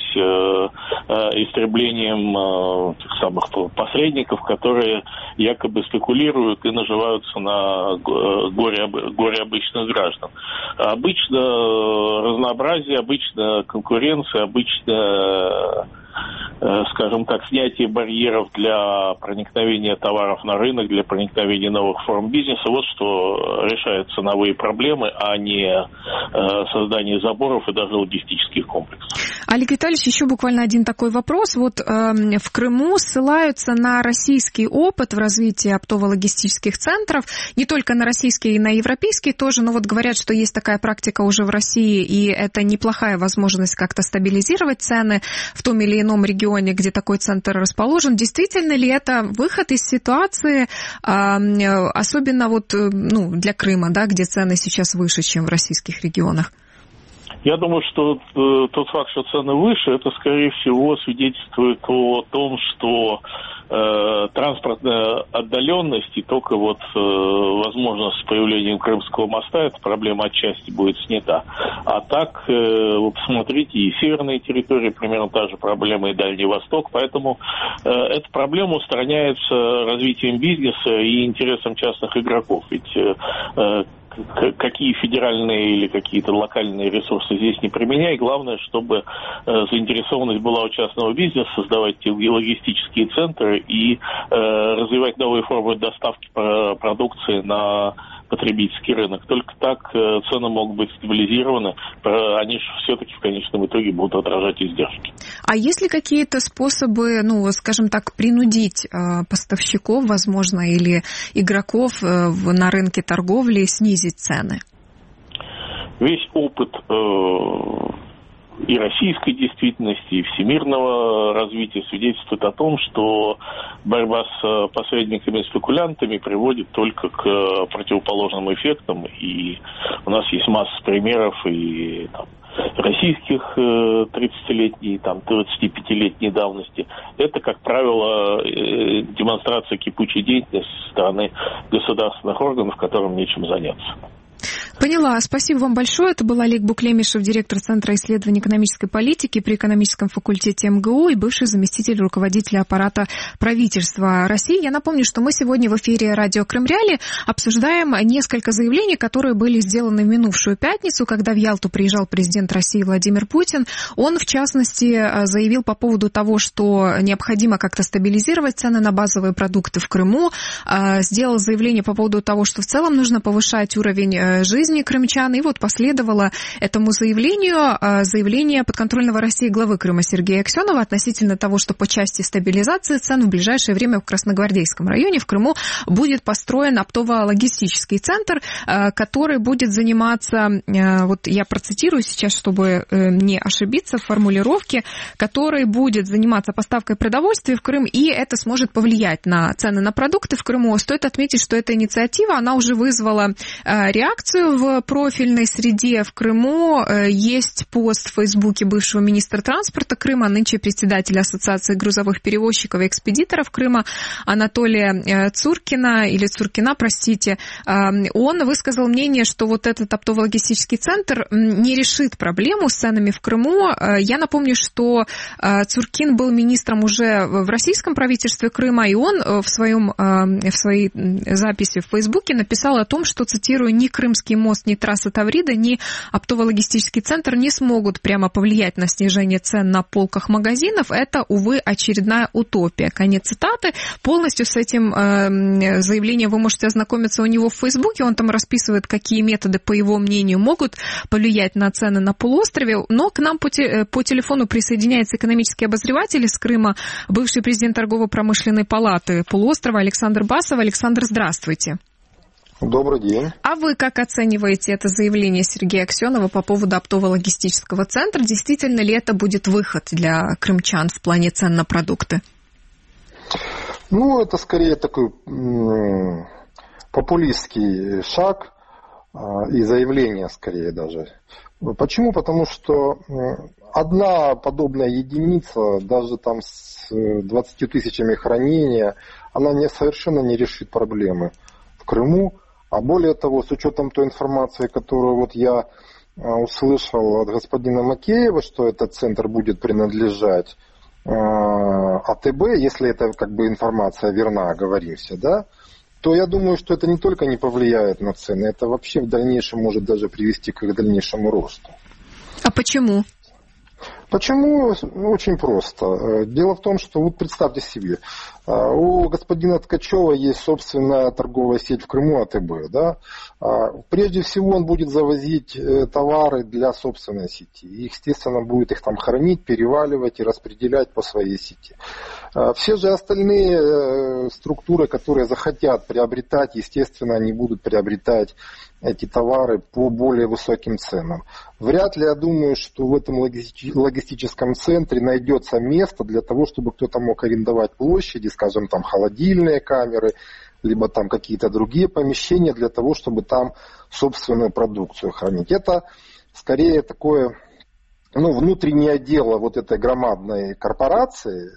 S10: истреблением тех самых посредников, которые якобы спекулируют и наживаются на горе, горе обычных граждан. Обычно разнообразие, обычно конкуренция, обычно, скажем так, снятие барьеров для проникновения товаров на рынок, для проникновения новых форм бизнеса. Вот что решает ценовые проблемы, а не создание заборов и даже логистических комплексов.
S1: Олег Витальевич, еще буквально один такой вопрос. Вот э, в Крыму ссылаются на российский опыт в развитии оптово-логистических центров, не только на российские и на европейские тоже, но вот говорят, что есть такая практика уже в России, и это неплохая возможность как-то стабилизировать цены в том или ином регионе, где такой центр расположен. Действительно ли это выход из ситуации, э, особенно вот, ну, для Крыма, да, где цены сейчас выше, чем в российских регионах?
S10: Я думаю, что э, тот факт, что цены выше, это, скорее всего, свидетельствует о том, что э, транспортная отдаленность и только вот э, возможность с появлением Крымского моста, эта проблема отчасти будет снята. А так, э, вы посмотрите, и северные территории примерно та же проблема, и Дальний Восток. Поэтому э, эта проблема устраняется развитием бизнеса и интересом частных игроков. Ведь э, какие федеральные или какие-то локальные ресурсы здесь не применяй. Главное, чтобы э, заинтересованность была у частного бизнеса создавать логистические центры и э, развивать новые формы доставки продукции на потребительский рынок. Только так э, цены могут быть стабилизированы. Они же все-таки в конечном итоге будут отражать издержки.
S1: А есть ли какие-то способы, ну, скажем так, принудить э, поставщиков, возможно, или игроков э, в, на рынке торговли снизить цены?
S10: Весь опыт э, и российской действительности, и всемирного развития свидетельствует о том, что борьба с посредниками и спекулянтами приводит только к противоположным эффектам. И у нас есть масса примеров и там, российских э, тридцатилетней, там, двадцатипятилетней давности. Это, как правило, э, демонстрация кипучей деятельности со стороны государственных органов, которым нечем заняться.
S1: Поняла. Спасибо вам большое. Это был Олег Буклемишев, директор Центра исследований экономической политики при экономическом факультете эм гэ у и бывший заместитель руководителя аппарата правительства России. Я напомню, что мы сегодня в эфире радио Крым-Реалии обсуждаем несколько заявлений, которые были сделаны в минувшую пятницу, когда в Ялту приезжал президент России Владимир Путин. Он, в частности, заявил по поводу того, что необходимо как-то стабилизировать цены на базовые продукты в Крыму. Сделал заявление по поводу того, что в целом нужно повышать уровень жизни крымчан. И вот последовало этому заявлению заявление подконтрольного России главы Крыма Сергея Аксенова относительно того, что по части стабилизации цен в ближайшее время в Красногвардейском районе в Крыму будет построен оптово-логистический центр, который будет заниматься, вот я процитирую сейчас, чтобы не ошибиться в формулировке, который будет заниматься поставкой продовольствия в Крым, и это сможет повлиять на цены на продукты в Крыму. Стоит отметить, что эта инициатива, она уже вызвала реакцию в профильной среде в Крыму. Есть пост в Фейсбуке бывшего министра транспорта Крыма, нынче председателя Ассоциации грузовых перевозчиков и экспедиторов Крыма Анатолия Цуркина, или Цуркина, простите. Он высказал мнение, что вот этот оптово-логистический центр не решит проблему с ценами в Крыму. Я напомню, что Цуркин был министром уже в российском правительстве Крыма, и он в, своем, в своей записи в Фейсбуке написал о том, что, цитирую, «ни Крымский мост, ни трасса Таврида, ни оптово-логистический центр не смогут прямо повлиять на снижение цен на полках магазинов. Это, увы, очередная утопия». Конец цитаты. Полностью с этим э, заявлением вы можете ознакомиться у него в Фейсбуке. Он там расписывает, какие методы, по его мнению, могут повлиять на цены на полуострове. Но к нам по, те, по телефону присоединяется экономический обозреватель из Крыма, бывший президент торгово-промышленной палаты полуострова Александр Басов. Александр, здравствуйте.
S11: Добрый день.
S1: А вы как оцениваете это заявление Сергея Аксенова по поводу оптово-логистического центра? Действительно ли это будет выход для крымчан в плане цен на продукты?
S11: Ну, это скорее такой м- популистский шаг э, и заявление скорее даже. Почему? Потому что одна подобная единица, даже там с двадцатью тысячами хранения, она не, совершенно не решит проблемы в Крыму. А более того, с учетом той информации, которую вот я услышал от господина Макеева, что этот центр будет принадлежать э, а тэ бэ, если эта как бы информация верна, оговоримся, да, то я думаю, что это не только не повлияет на цены, это вообще в дальнейшем может даже привести к их дальнейшему росту.
S1: А почему?
S11: Почему? Ну, очень просто. Дело в том, что, вот представьте себе, у господина Ткачева есть собственная торговая сеть в Крыму а тэ бэ. Да? Прежде всего он будет завозить товары для собственной сети. И, естественно, будет их там хранить, переваливать и распределять по своей сети. Все же остальные структуры, которые захотят приобретать, естественно, они будут приобретать эти товары по более высоким ценам. Вряд ли, я думаю, что в этом логистическом центре найдется место для того, чтобы кто-то мог арендовать площади, скажем, там холодильные камеры, либо там какие-то другие помещения для того, чтобы там собственную продукцию хранить. Это скорее такое, ну, внутреннее дело вот этой громадной корпорации,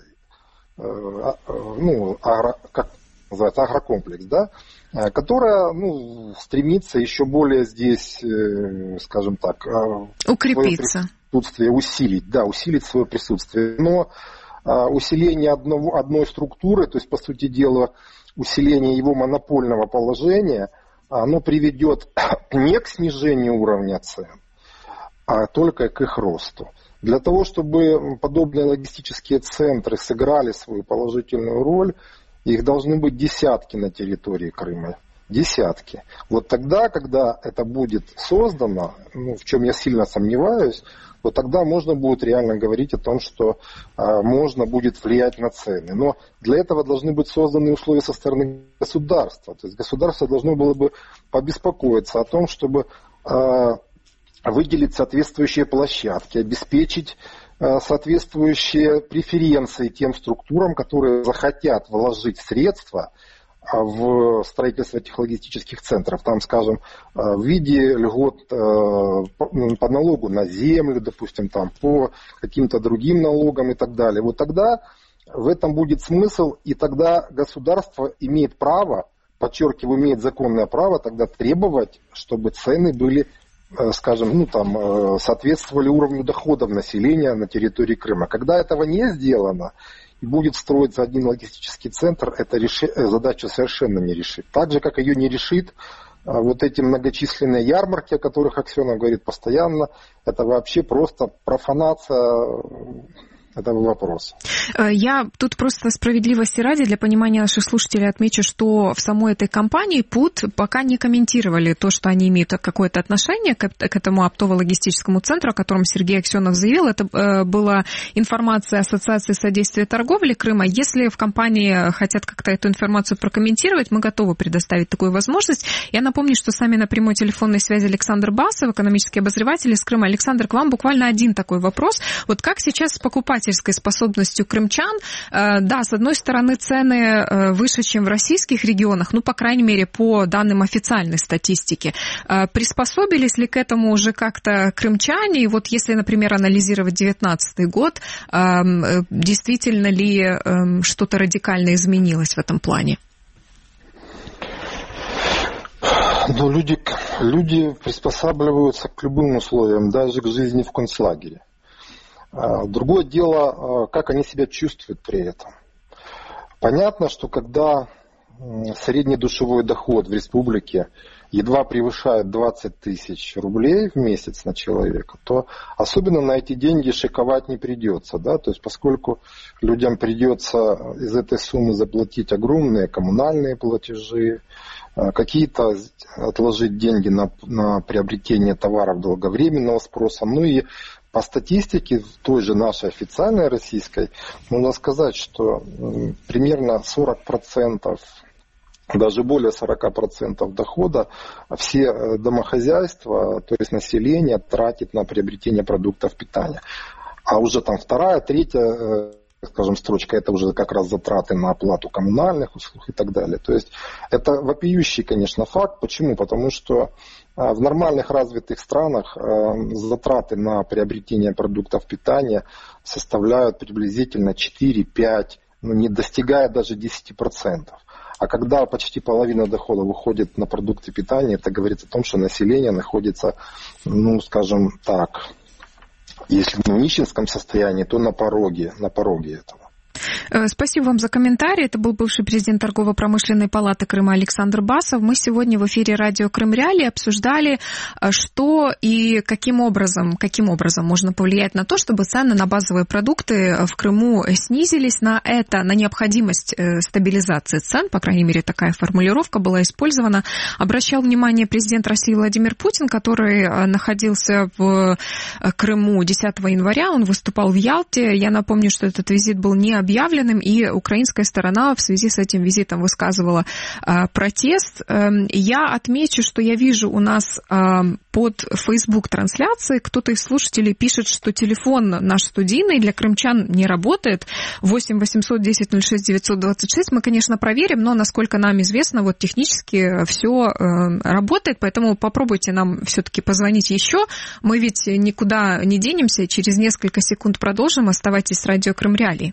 S11: э, ну, агро, как называется, агрокомплекс, да, которая, ну, стремится еще более здесь, скажем так,
S1: укрепиться,
S11: свое присутствие усилить, да, усилить свое присутствие. Но усиление одного, одной структуры, то есть, по сути дела, усиление его монопольного положения, оно приведет не к снижению уровня цен, а только к их росту. Для того, чтобы подобные логистические центры сыграли свою положительную роль, их должны быть десятки на территории Крыма. Десятки. Вот тогда, когда это будет создано, ну, в чем я сильно сомневаюсь, вот тогда можно будет реально говорить о том, что а, можно будет влиять на цены. Но для этого должны быть созданы условия со стороны государства. То есть государство должно было бы побеспокоиться о том, чтобы а, выделить соответствующие площадки, обеспечить соответствующие преференции тем структурам, которые захотят вложить средства в строительство этих логистических центров. Там, скажем, в виде льгот по налогу на землю, допустим, там, по каким-то другим налогам и так далее. Вот тогда в этом будет смысл, и тогда государство имеет право подчеркиваю, имеет законное право тогда требовать, чтобы цены были, скажем, ну, там, соответствовали уровню доходов населения на территории Крыма. Когда этого не сделано, и будет строиться один логистический центр, эта реши... задача совершенно не решит. Так же, как ее не решит вот эти многочисленные ярмарки, о которых Аксенов говорит постоянно, это вообще просто профанация этого вопроса.
S1: Я тут просто справедливости ради, для понимания наших слушателей, отмечу, что в самой этой компании ПУТ пока не комментировали то, что они имеют какое-то отношение к, к этому оптово-логистическому центру, о котором Сергей Аксенов заявил. Это э, была информация Ассоциации содействия торговли Крыма. Если в компании хотят как-то эту информацию прокомментировать, мы готовы предоставить такую возможность. Я напомню, что с нами на прямой телефонной связи Александр Басов, экономический обозреватель из Крыма. Александр, к вам буквально один такой вопрос. Вот как сейчас с покупателем способностью крымчан? Да, с одной стороны, цены выше, чем в российских регионах, ну, по крайней мере, по данным официальной статистики. Приспособились ли к этому уже как-то крымчане? И вот если, например, анализировать девятнадцатый год, действительно ли что-то радикально изменилось в этом плане?
S11: Ну, люди, люди приспосабливаются к любым условиям, даже к жизни в концлагере. Другое дело, как они себя чувствуют при этом. Понятно, что когда средний душевой доход в республике едва превышает двадцать тысяч рублей в месяц на человека, то особенно на эти деньги шиковать не придется. Да? То есть, поскольку людям придется из этой суммы заплатить огромные коммунальные платежи, какие-то отложить деньги на, на приобретение товаров долговременного спроса, ну и по статистике, той же нашей официальной российской, можно сказать, что примерно сорок процентов, даже более сорок процентов дохода все домохозяйства, то есть население, тратит на приобретение продуктов питания. А уже там вторая, третья, скажем, строчка, это уже как раз затраты на оплату коммунальных услуг и так далее. То есть это вопиющий, конечно, факт. Почему? Потому что в нормальных развитых странах затраты на приобретение продуктов питания составляют приблизительно четыре-пять, ну, не достигая даже десять процентов. А когда почти половина дохода выходит на продукты питания, это говорит о том, что население находится, ну, скажем так, если не в нищенском состоянии, то на пороге, на пороге этого.
S1: Спасибо вам за комментарий. Это был бывший президент Торгово-промышленной палаты Крыма Александр Басов. Мы сегодня в эфире радио Крым Реалии обсуждали, что и каким образом, каким образом можно повлиять на то, чтобы цены на базовые продукты в Крыму снизились. На это, на необходимость стабилизации цен, по крайней мере, такая формулировка была использована. Обращал внимание президент России Владимир Путин, который находился в Крыму десятого января. Он выступал в Ялте. Я напомню, что этот визит был не объявленным, и украинская сторона в связи с этим визитом высказывала э, протест. Э, я отмечу, что я вижу у нас э, под Facebook-трансляцией кто-то из слушателей пишет, что телефон наш студийный для крымчан не работает. восемь восемьсот десять ноль шесть девятьсот двадцать шесть. Мы, конечно, проверим, но, насколько нам известно, вот технически все э, работает, поэтому попробуйте нам все-таки позвонить еще. Мы ведь никуда не денемся, через несколько секунд продолжим. Оставайтесь с радио Крым Реалии.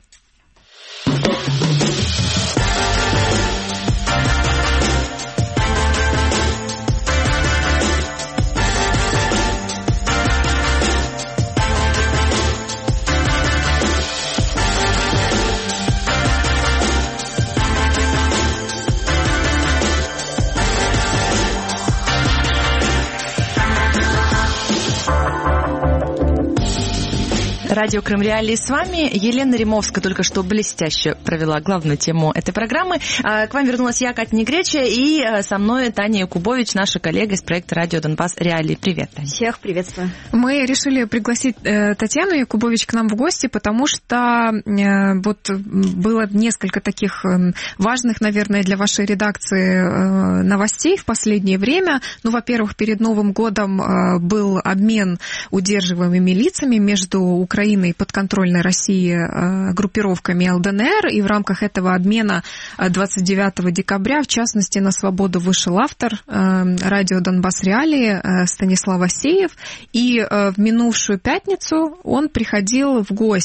S2: Радио Крым Реалии с вами. Елена Римовская только что блестяще провела главную тему этой программы. К вам вернулась я, Катя Негреча, и со мной Таня Якубович, наша коллега из проекта «Радио Донбасс Реалии». Привет, Таня.
S5: Всех приветствую.
S1: Мы решили пригласить Татьяну Якубович к нам в гости, потому что вот было несколько таких важных, наверное, для вашей редакции новостей в последнее время. Ну, во-первых, перед Новым годом был обмен удерживаемыми лицами между Украиной и подконтрольной России группировками эл дэ эн эр, и в рамках этого обмена двадцать девятого декабря, в частности, на свободу вышел автор радио Донбасс Реалии Станислав Асеев, и в минувшую пятницу он приходил в гости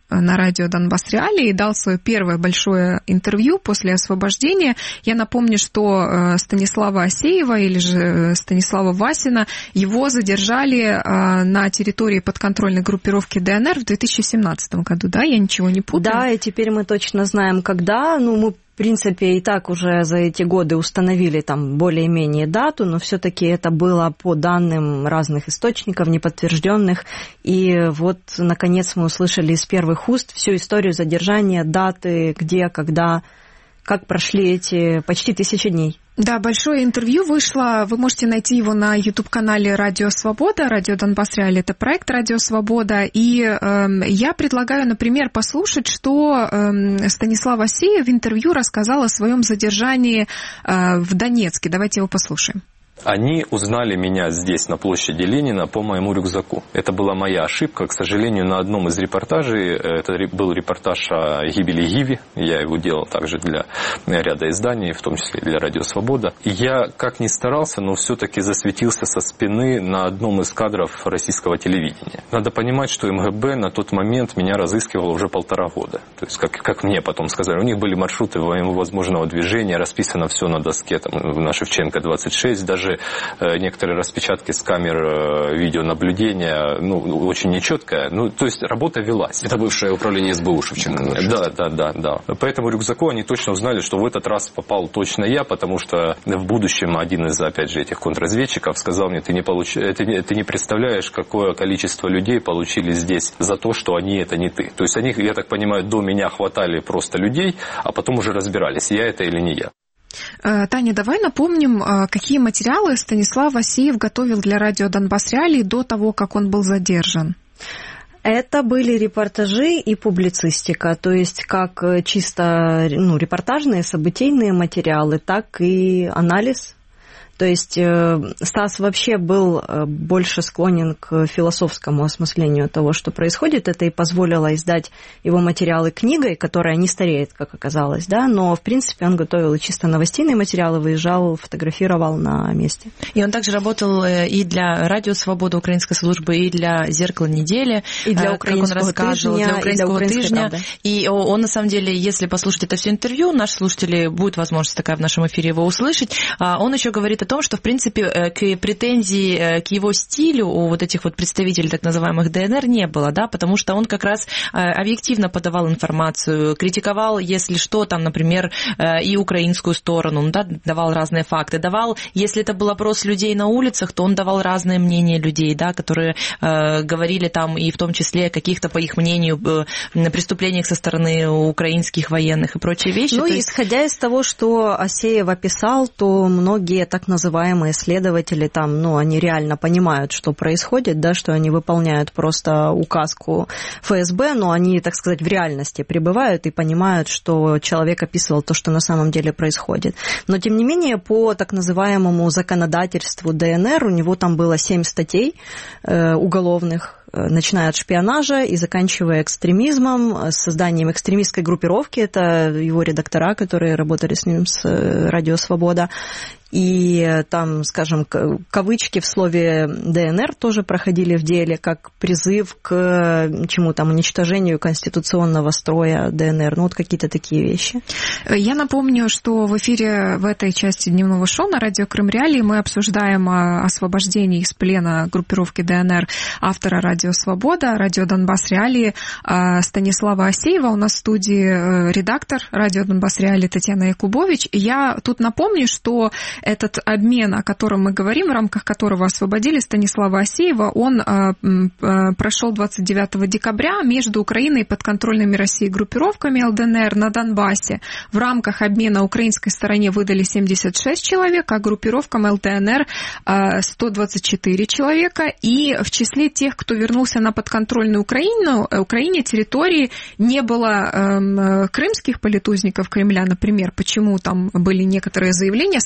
S1: на радио Донбасс Реалии и дал свое первое большое интервью после освобождения. Я напомню, что Станислава Асеева или же Станислава Васина, его задержали на территории подконтрольной группировки ДНР в две тысячи семнадцатом году, да? Я ничего не путаю?
S12: Да, и теперь мы точно знаем, когда. Ну, мы, в принципе, и так уже за эти годы установили там более-менее дату, но все-таки это было по данным разных источников, неподтвержденных. И вот, наконец, мы услышали из первых уст всю историю задержания, даты, где, когда, как прошли эти почти тысячи дней.
S1: Да, большое интервью вышло. Вы можете найти его на YouTube-канале «Радио Свобода». «Радио Донбасс Реалии» — это проект «Радио Свобода». И э, я предлагаю, например, послушать, что э, Станислав Асеев в интервью рассказал о своем задержании э, в Донецке. Давайте его послушаем.
S13: Они узнали меня здесь, на площади Ленина, по моему рюкзаку. Это была моя ошибка. К сожалению, на одном из репортажей, это был репортаж о гибели Гиви, я его делал также для ряда изданий, в том числе для «Радио Свобода». И я, как ни старался, но все-таки засветился со спины на одном из кадров российского телевидения. Надо понимать, что МГБ на тот момент меня разыскивало уже полтора года. То есть, как, как мне потом сказали, у них были маршруты возможного движения, расписано все на доске, там, на Шевченко двадцать шесть, даже некоторые распечатки с камер видеонаблюдения, ну, очень нечеткая. Ну, то есть работа велась.
S14: Это бывшее управление СБУ Шевченко.
S13: Да, да, да, да. По этому рюкзаку они точно узнали, что в этот раз попал точно я, потому что в будущем один из, опять же, этих контрразведчиков сказал мне, ты не, получ... ты не, ты не представляешь, какое количество людей получили здесь за то, что они это не ты. То есть они, я так понимаю, до меня хватали просто людей, а потом уже разбирались, я это или не я.
S1: Таня, давай напомним, какие материалы Станислав Асеев готовил для радио Донбасс Реалии до того, как он был задержан.
S12: Это были репортажи и публицистика, то есть как чисто ну, репортажные, событийные материалы, так и анализ. То есть Стас вообще был больше склонен к философскому осмыслению того, что происходит. Это и позволило издать его материалы книгой, которая не стареет, как оказалось, да, но, в принципе, он готовил и чисто новостейные материалы, выезжал, фотографировал на месте.
S2: И он также работал и для «Радио Свобода» украинской службы, и для «Зеркала недели»,
S12: и для украинского тыжня,
S2: для украинского
S12: и для
S2: тыжня. И он, на самом деле, если послушать это все интервью, наши слушатели, будет возможность такая в нашем эфире его услышать, он еще говорит о том, что, в принципе, к претензии к его стилю у вот этих вот представителей так называемых ДНР не было, да, потому что он как раз объективно подавал информацию, критиковал, если что, там, например, и украинскую сторону, да, давал разные факты, давал, если это был опрос людей на улицах, то он давал разные мнения людей, да, которые э, говорили там и в том числе о каких-то, по их мнению, э, преступлениях со стороны украинских военных и прочие вещи.
S12: Ну,
S2: то
S12: исходя
S2: есть...
S12: из того, что Асеев описал, то многие так называемые следователи там, ну, они реально понимают, что происходит, да, что они выполняют просто указку ФСБ, но они, так сказать, в реальности пребывают и понимают, что человек описывал то, что на самом деле происходит. Но, тем не менее, по так называемому законодательству ДНР у него там было семь статей э, уголовных, начиная от шпионажа и заканчивая экстремизмом, созданием экстремистской группировки. Это его редактора, которые работали с ним с «Радио Свобода». И там, скажем, кавычки в слове ДНР тоже проходили в деле, как призыв к чему там, уничтожению конституционного строя ДНР. Ну, вот какие-то такие вещи.
S1: Я напомню, что в эфире в этой части дневного шоу на радио Крым Реалии мы обсуждаем освобождение из плена группировки ДНР автора «Радио Свобода», радио Донбасс Реалии Станислава Асеева. У нас в студии редактор радио Донбасс Реалии Татьяна Якубович. Я тут напомню, что этот обмен, о котором мы говорим, в рамках которого освободили Станислава Асеева, он прошел двадцать девятого декабря между Украиной и подконтрольными России группировками ЛДНР на Донбассе. В рамках обмена украинской стороне выдали семьдесят шесть человек, а группировкам ЛДНР сто двадцать четыре человека. И в числе тех, кто вернулся на подконтрольную Украину, Украине территории, не было крымских политузников Кремля, например. Почему там были некоторые заявления со стороны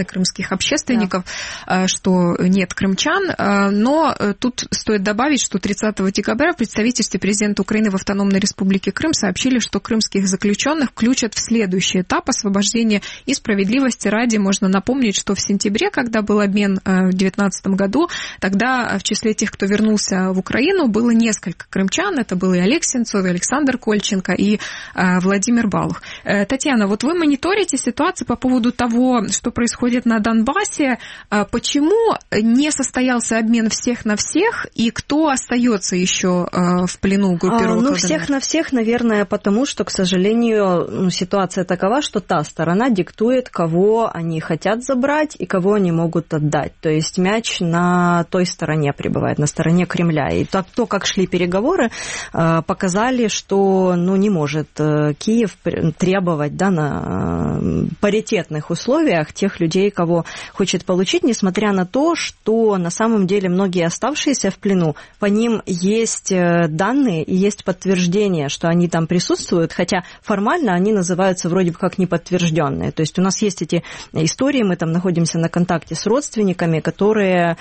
S1: стороны крымских общественников, да. что нет крымчан. Но тут стоит добавить, что тридцатого декабря в представительстве президента Украины в Автономной Республике Крым сообщили, что крымских заключенных включат в следующий этап освобождения. И справедливости ради можно напомнить, что в сентябре, когда был обмен в две тысячи девятнадцатом году, тогда в числе тех, кто вернулся в Украину, было несколько крымчан. Это был и Олег Сенцов, и Александр Кольченко, и Владимир Балух. Татьяна, вот вы мониторите ситуацию по поводу того, что происходит на Донбассе. Почему не состоялся обмен всех на всех, и кто остается еще в плену группировок?
S12: А, ну, всех на всех, наверное, потому что, к сожалению, ну, ситуация такова, что та сторона диктует, кого они хотят забрать и кого они могут отдать. То есть мяч на той стороне пребывает, на стороне Кремля. И так, то, как шли переговоры, показали, что ну, не может Киев требовать да, на паритетных условиях тех людей, кого хочет получить, несмотря на то, что на самом деле многие оставшиеся в плену, по ним есть данные и есть подтверждение, что они там присутствуют, хотя формально они называются вроде бы как неподтвержденные. То есть у нас есть эти истории, мы там находимся на контакте с родственниками, которые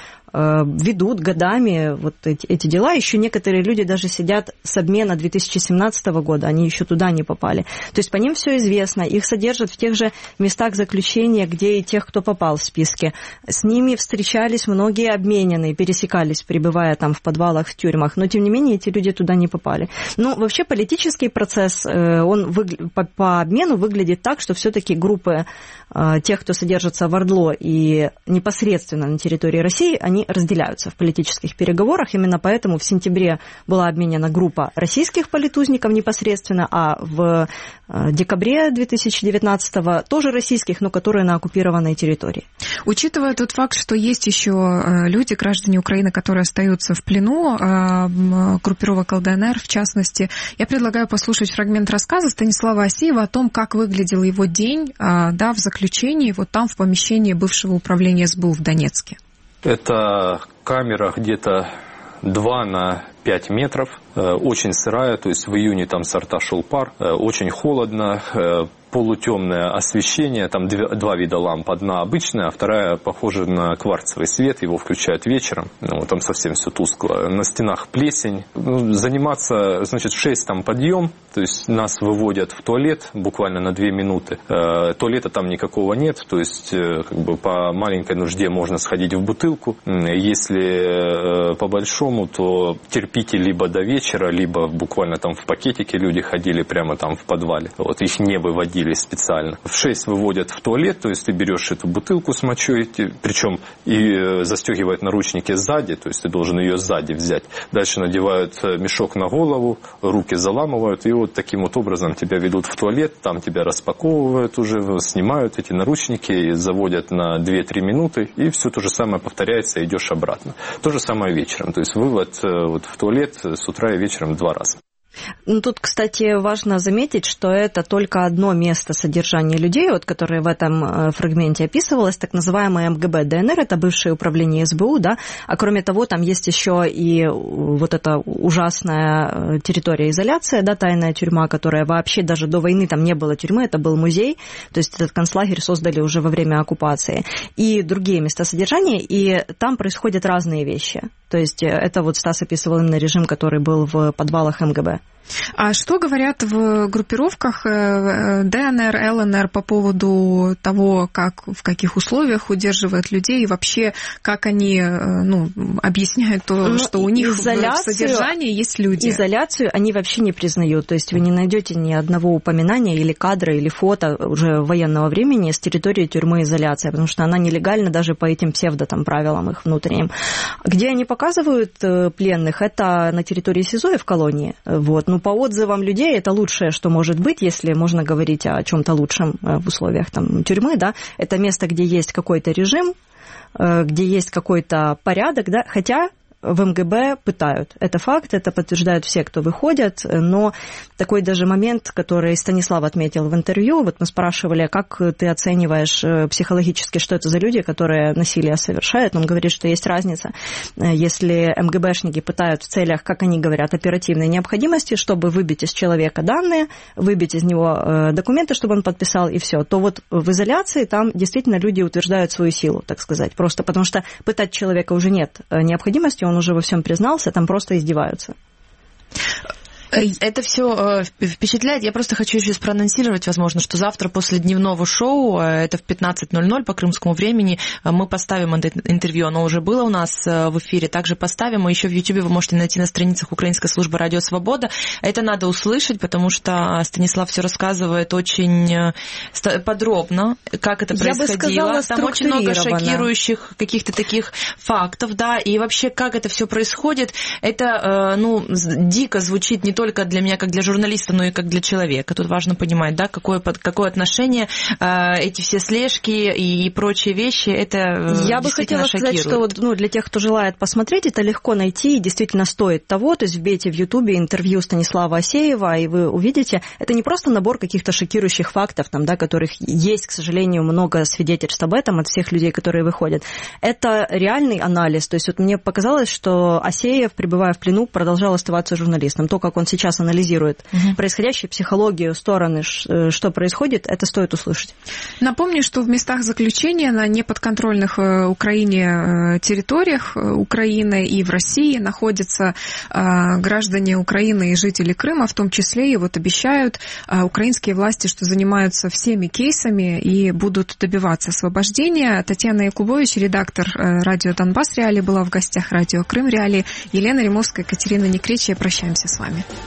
S12: ведут годами вот эти, эти дела. Еще некоторые люди даже сидят с обмена две тысячи семнадцатого года, они еще туда не попали. То есть по ним все известно, их содержат в тех же местах заключения, где и тех, кто попал в списки. С ними встречались многие обмененные, пересекались, пребывая там в подвалах, в тюрьмах, но тем не менее эти люди туда не попали. Ну, вообще политический процесс, он выгля... по, по обмену выглядит так, что все-таки группы тех, кто содержится в ОРДЛО и непосредственно на территории России, они разделяются в политических переговорах. Именно поэтому в сентябре была обменена группа российских политузников непосредственно, а в декабре две тысячи девятнадцатого тоже российских, но которые на оккупированной территории.
S1: Учитывая тот факт, что есть еще люди, граждане Украины, которые остаются в плену, группировок ЛДНР в частности, я предлагаю послушать фрагмент рассказа Станислава Асиева о том, как выглядел его день да, в заключении, вот там в помещении бывшего управления СБУ в Донецке.
S13: Это камера где-то два на пять метров, очень сырая, то есть в июне там с рта шел пар, очень холодно, полутемное освещение, там два вида ламп, одна обычная, а вторая похожа на кварцевый свет, его включают вечером, ну, там совсем все тускло, на стенах плесень. Ну, заниматься, значит, в шесть там подъем, то есть нас выводят в туалет буквально на две минуты, туалета там никакого нет, то есть как бы по маленькой нужде можно сходить в бутылку, если по большому, то терпите либо до вечера, либо буквально там в пакетике люди ходили прямо там в подвале, вот их не выводили специально. В шесть выводят в туалет, то есть ты берешь эту бутылку с мочой, причем и застегивают наручники сзади, то есть ты должен ее сзади взять. Дальше надевают мешок на голову, руки заламывают, и вот таким вот образом тебя ведут в туалет, там тебя распаковывают уже, снимают эти наручники, заводят на две-три минуты, и все то же самое повторяется, идешь обратно. То же самое вечером, то есть вывод вот в туалет с утра и вечером два раза.
S12: Ну, тут, кстати, важно заметить, что это только одно место содержания людей, вот, которое в этом фрагменте описывалось, так называемое эм гэ бэ дэ эн эр, это бывшее управление эс бэ у, да, а кроме того, там есть еще и вот эта ужасная территория изоляции, да, тайная тюрьма, которая вообще даже до войны там не было тюрьмы, это был музей, то есть этот концлагерь создали уже во время оккупации, и другие места содержания, и там происходят разные вещи. То есть это вот Стас описывал именно режим, который был в подвалах эм гэ бэ.
S1: А что говорят в группировках дэ эн эр, эл эн эр по поводу того, как, в каких условиях удерживают людей, и вообще, как они ну, объясняют то, ну, что у них в содержании есть люди?
S12: Изоляцию они вообще не признают. То есть вы не найдете ни одного упоминания или кадра, или фото уже военного времени с территории тюрьмы изоляции, потому что она нелегальна даже по этим псевдо там, правилам их внутренним. Где они показывают пленных, это на территории СИЗО и в колонии. Вот. Ну, по отзывам людей это лучшее, что может быть, если можно говорить о чем-то лучшем в условиях там, тюрьмы. Да? Это место, где есть какой-то режим, где есть какой-то порядок, да? Хотя в эм гэ бэ пытают. Это факт, это подтверждают все, кто выходят, но такой даже момент, который Станислав отметил в интервью, вот мы спрашивали, как ты оцениваешь психологически, что это за люди, которые насилие совершают, он говорит, что есть разница, если эм гэ бэшники пытают в целях, как они говорят, оперативной необходимости, чтобы выбить из человека данные, выбить из него документы, чтобы он подписал, и все, то вот в изоляции там действительно люди утверждают свою силу, так сказать, просто потому что пытать человека уже нет необходимости, он уже во всем признался, там просто издеваются.
S2: Это все впечатляет. Я просто хочу сейчас проанонсировать, возможно, что завтра после дневного шоу, это в пятнадцать ноль ноль по крымскому времени, мы поставим это интервью. Оно уже было у нас в эфире. Также поставим. И еще в Ютьюбе вы можете найти на страницах Украинской службы «Радио Свобода». Это надо услышать, потому что Станислав все рассказывает очень подробно, как это происходило. Там очень много шокирующих каких-то таких фактов, да, и вообще, как это все происходит. Это, ну, дико звучит не только только для меня, как для журналиста, но и как для человека. Тут важно понимать, да, какое, какое отношение э, эти все слежки и, и прочие вещи, это э,
S12: Я бы хотела
S2: шокирует.
S12: сказать, что вот, ну, для тех, кто желает посмотреть, это легко найти и действительно стоит того. То есть вбейте в Ютубе интервью Станислава Асеева, и вы увидите, это не просто набор каких-то шокирующих фактов, там, да, которых есть, к сожалению, много свидетельств об этом от всех людей, которые выходят. Это реальный анализ. То есть вот мне показалось, что Асеев, пребывая в плену, продолжал оставаться журналистом. То, как он сейчас анализирует угу. происходящее, психологию, стороны, что происходит, это стоит услышать.
S1: Напомню, что в местах заключения на неподконтрольных Украине территориях Украины и в России находятся граждане Украины и жители Крыма, в том числе, и вот обещают украинские власти, что занимаются всеми кейсами и будут добиваться освобождения. Татьяна Якубович, редактор радио «Донбасс Реалии», была в гостях радио «Крым Реалии». Елена Римовская, Екатерина Некречья. Прощаемся с вами.